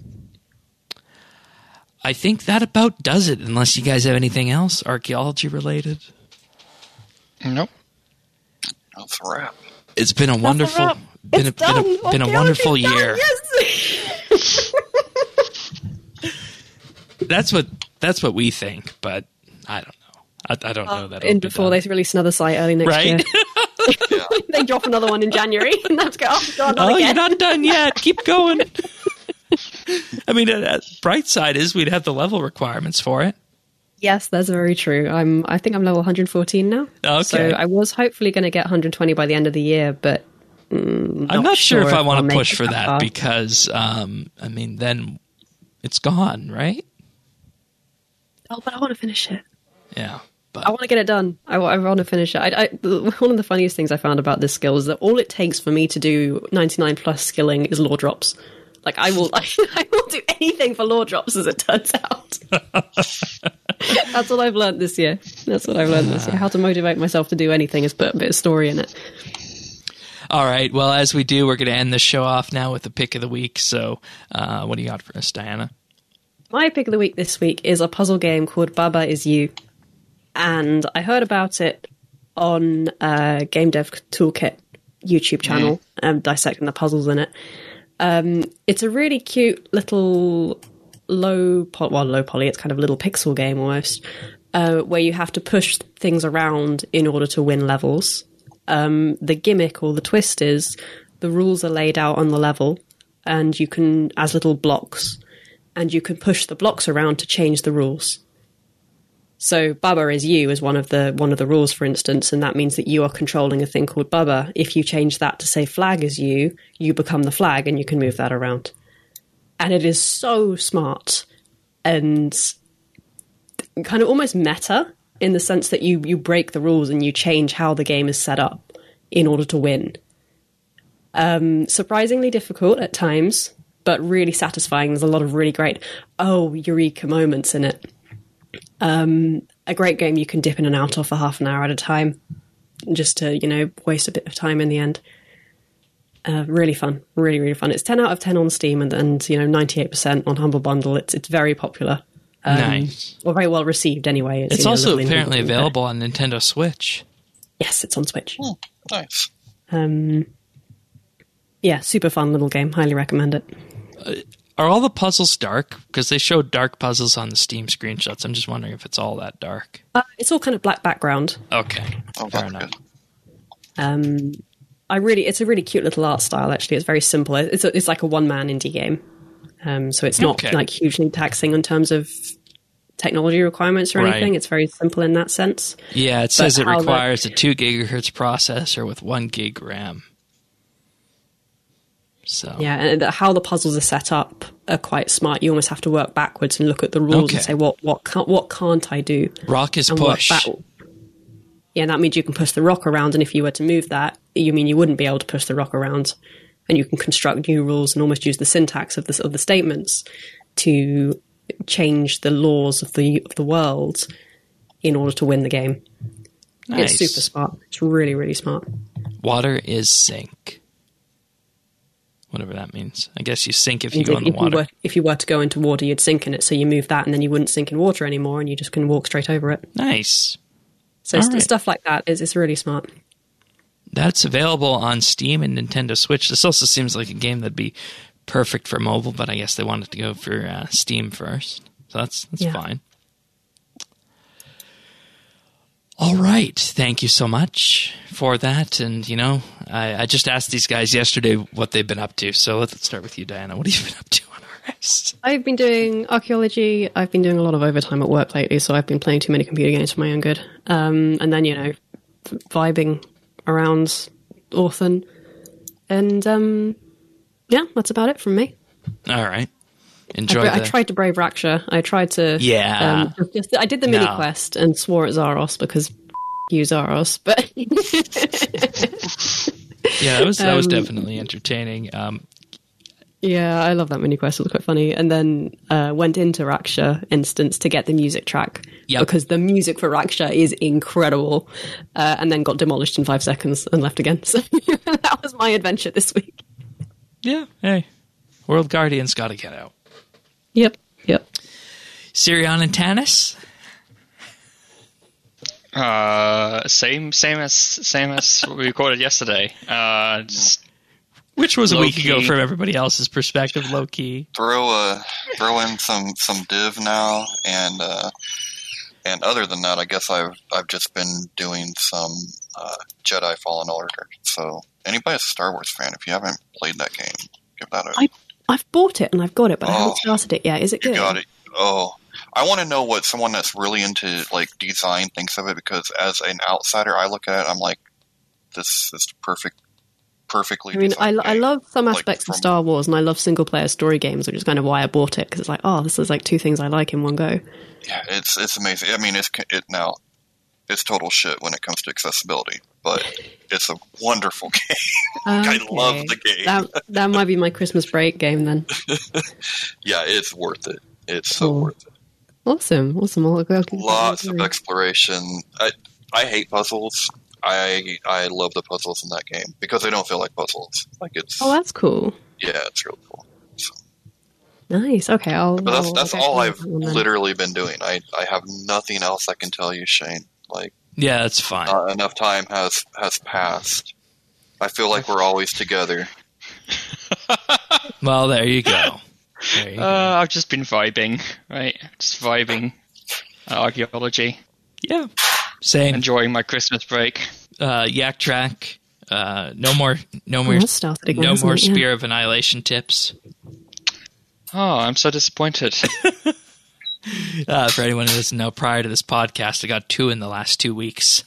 I think that about does it, unless you guys have anything else archaeology related. Nope. That's a wrap. It's been a wonderful been a wonderful year. Yes. That's what we think, but I don't know. I don't know that. And before they release another site early next year. Yeah. They drop another one in January, and that's go. Oh God, not again. You're not done yet. Keep going. I mean, bright side is we'd have the level requirements for it. Yes, that's very true. I think I'm level 114 now. Okay. So I was hopefully going to get 120 by the end of the year, but I'm not sure if I want to push for that because, then it's gone, right? Oh, but I want to finish it. Yeah. But I want to get it done. I want to finish it. One of the funniest things I found about this skill is that all it takes for me to do 99 plus skilling is lore drops. Like, I will do anything for lore drops, as it turns out. That's what I've learned this year. How to motivate myself to do anything is put a bit of story in it. All right. Well, as we do, we're going to end the show off now with the pick of the week. So what do you got for us, Diana? My pick of the week this week is a puzzle game called Baba Is You. and I heard about it on Game Dev Toolkit YouTube channel, dissecting the puzzles in it. It's a really cute little low poly, it's kind of a little pixel game almost, where you have to push things around in order to win levels. The gimmick or the twist is the rules are laid out on the level, and you can, as little blocks, and you can push the blocks around to change the rules. So Bubba is you as one of the rules, for instance, and that means that you are controlling a thing called Bubba. If you change that to say flag is you become the flag and you can move that around. And it is so smart and kind of almost meta in the sense that you break the rules and you change how the game is set up in order to win. Surprisingly difficult at times, but really satisfying. There's a lot of really great, eureka moments in it. A great game you can dip in and out of for half an hour at a time, just to, waste a bit of time in the end. Really fun, really, really fun. It's 10 out of 10 on Steam and 98% on Humble Bundle. It's very popular. Nice. Or very well received anyway. It's also apparently available on Nintendo Switch. Yes, it's on Switch. Oh, nice. Yeah, super fun little game. Highly recommend it. Are all the puzzles dark? Because they show dark puzzles on the Steam screenshots. I'm just wondering if it's all that dark. It's all kind of black background. Okay, fair enough. Good. It's a really cute little art style. Actually, it's very simple. It's like a one-man indie game, so it's not like hugely taxing in terms of technology requirements or anything. Right. It's very simple in that sense. Yeah, it says it requires a 2 gigahertz processor with 1 gig RAM. So yeah, and how the puzzles are set up are quite smart. You almost have to work backwards and look at the rules and say what can't I do? Rock is push. Yeah, and that means you can push the rock around, and if you were to move that, you wouldn't be able to push the rock around. And you can construct new rules and almost use the syntax of the statements to change the laws of the world in order to win the game. Nice. It's super smart. It's really, really smart. Water is sink. Whatever that means. I guess you sink if you go in the water. If you were to go into water, you'd sink in it, so you move that, and then you wouldn't sink in water anymore, and you just can walk straight over it. Nice. So stuff like that is really smart. That's available on Steam and Nintendo Switch. This also seems like a game that'd be perfect for mobile, but I guess they wanted to go for Steam first. So that's fine. All right. Thank you so much for that. And, I just asked these guys yesterday what they've been up to. So let's start with you, Diana. What have you been up to on RS? I've been doing archaeology. I've been doing a lot of overtime at work lately, so I've been playing too many computer games for my own good. And then, vibing around Orphan. And, that's about it from me. All right. I tried to brave Raksha. I tried to... Yeah. I did the mini quest and swore at Zaros because you Zaros, but... yeah, that was definitely entertaining. Yeah, I love that mini quest. It was quite funny. And then went into Raksha instance to get the music track because the music for Raksha is incredible. And then got demolished in 5 seconds and left again. So that was my adventure this week. Yeah, hey. World Guardian's got to get out. Yep. Sirion and Tanis? Same as we recorded yesterday. Which was a week ago from everybody else's perspective, low key. Throw in some div now, and other than that, I guess I've just been doing some Jedi Fallen Order. So anybody that's a Star Wars fan, if you haven't played that game, give that a... I've bought it and I've got it, but I haven't started it yet. Is it good? You got it. Oh, I want to know what someone that's really into design thinks of it, because as an outsider, I look at it, I'm like, this is perfectly. I mean, I love some aspects of Star Wars, and I love single player story games, which is kind of why I bought it, because it's like, this is like two things I like in one go. Yeah, it's amazing. I mean, it's total shit when it comes to accessibility, but it's a wonderful game. I love the game. That might be my Christmas break game then. Yeah, it's worth it. It's so worth it. Awesome. Lots of exploration. I hate puzzles. I love the puzzles in that game because they don't feel like puzzles. Like it's. Oh, that's cool. Yeah, it's really cool. So. Nice. Okay, But that's all I've literally. literally been doing. I have nothing else I can tell you, Shane. Like, Yeah, that's fine. not enough time has passed. I feel like we're always together. Well, there you go. I've just been vibing, right? Just vibing archaeology. Yeah, same. Enjoying my Christmas break. Yak Track. No more That's started again, no hasn't more it? Yeah. Spear of Annihilation tips. Oh, I'm so disappointed. For anyone who doesn't know, prior to this podcast, I got 2 in the last 2 weeks.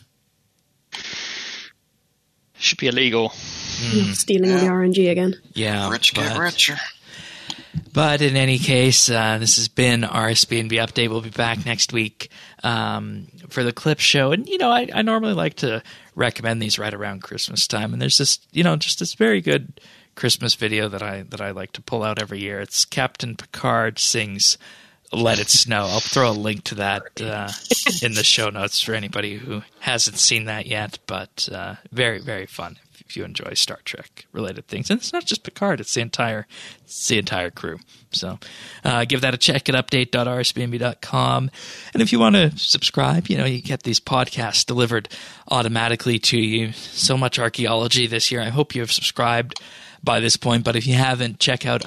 Should be illegal. Stealing all the RNG again. Yeah, Rich get richer. But in any case, this has been RSBNB Update. We'll be back next week for the clip show. And, I normally like to recommend these right around Christmas time. And there's this, just this very good Christmas video that I like to pull out every year. It's Captain Picard sings Let It Snow. I'll throw a link to that in the show notes for anybody who hasn't seen that yet. But very, very fun if you enjoy Star Trek related things. And it's not just Picard, it's the entire crew. So give that a check at update.rsbnb.com. And if you want to subscribe, you get these podcasts delivered automatically to you. So much archaeology this year. I hope you have subscribed by this point, but if you haven't, check out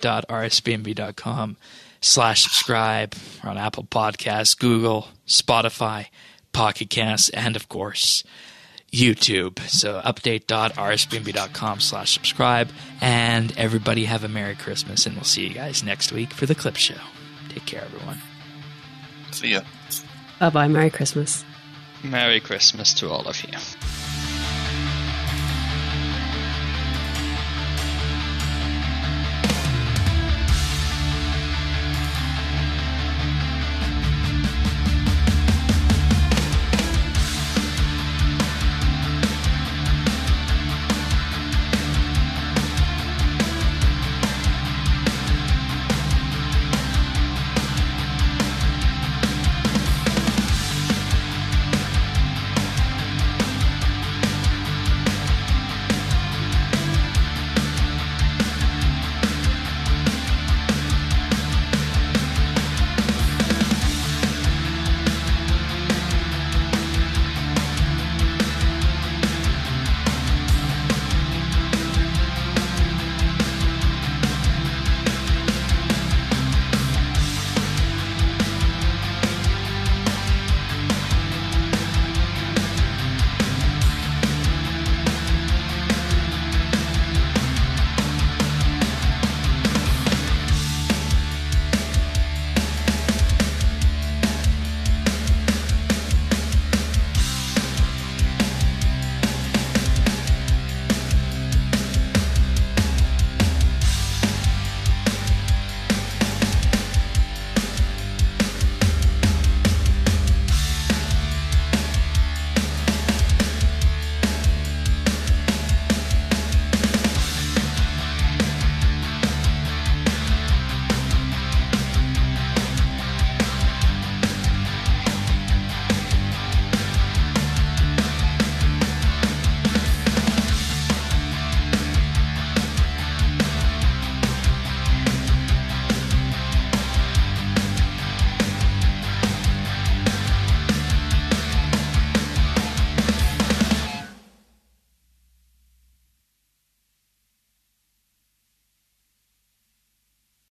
update.rsbnb.com/subscribe. We're on Apple Podcasts, Google, Spotify, Pocket Casts, and of course, YouTube. So update.rsbnb.com/subscribe. And everybody have a Merry Christmas, and we'll see you guys next week for the clip show. Take care, everyone. See ya. Bye-bye. Merry Christmas. Merry Christmas to all of you.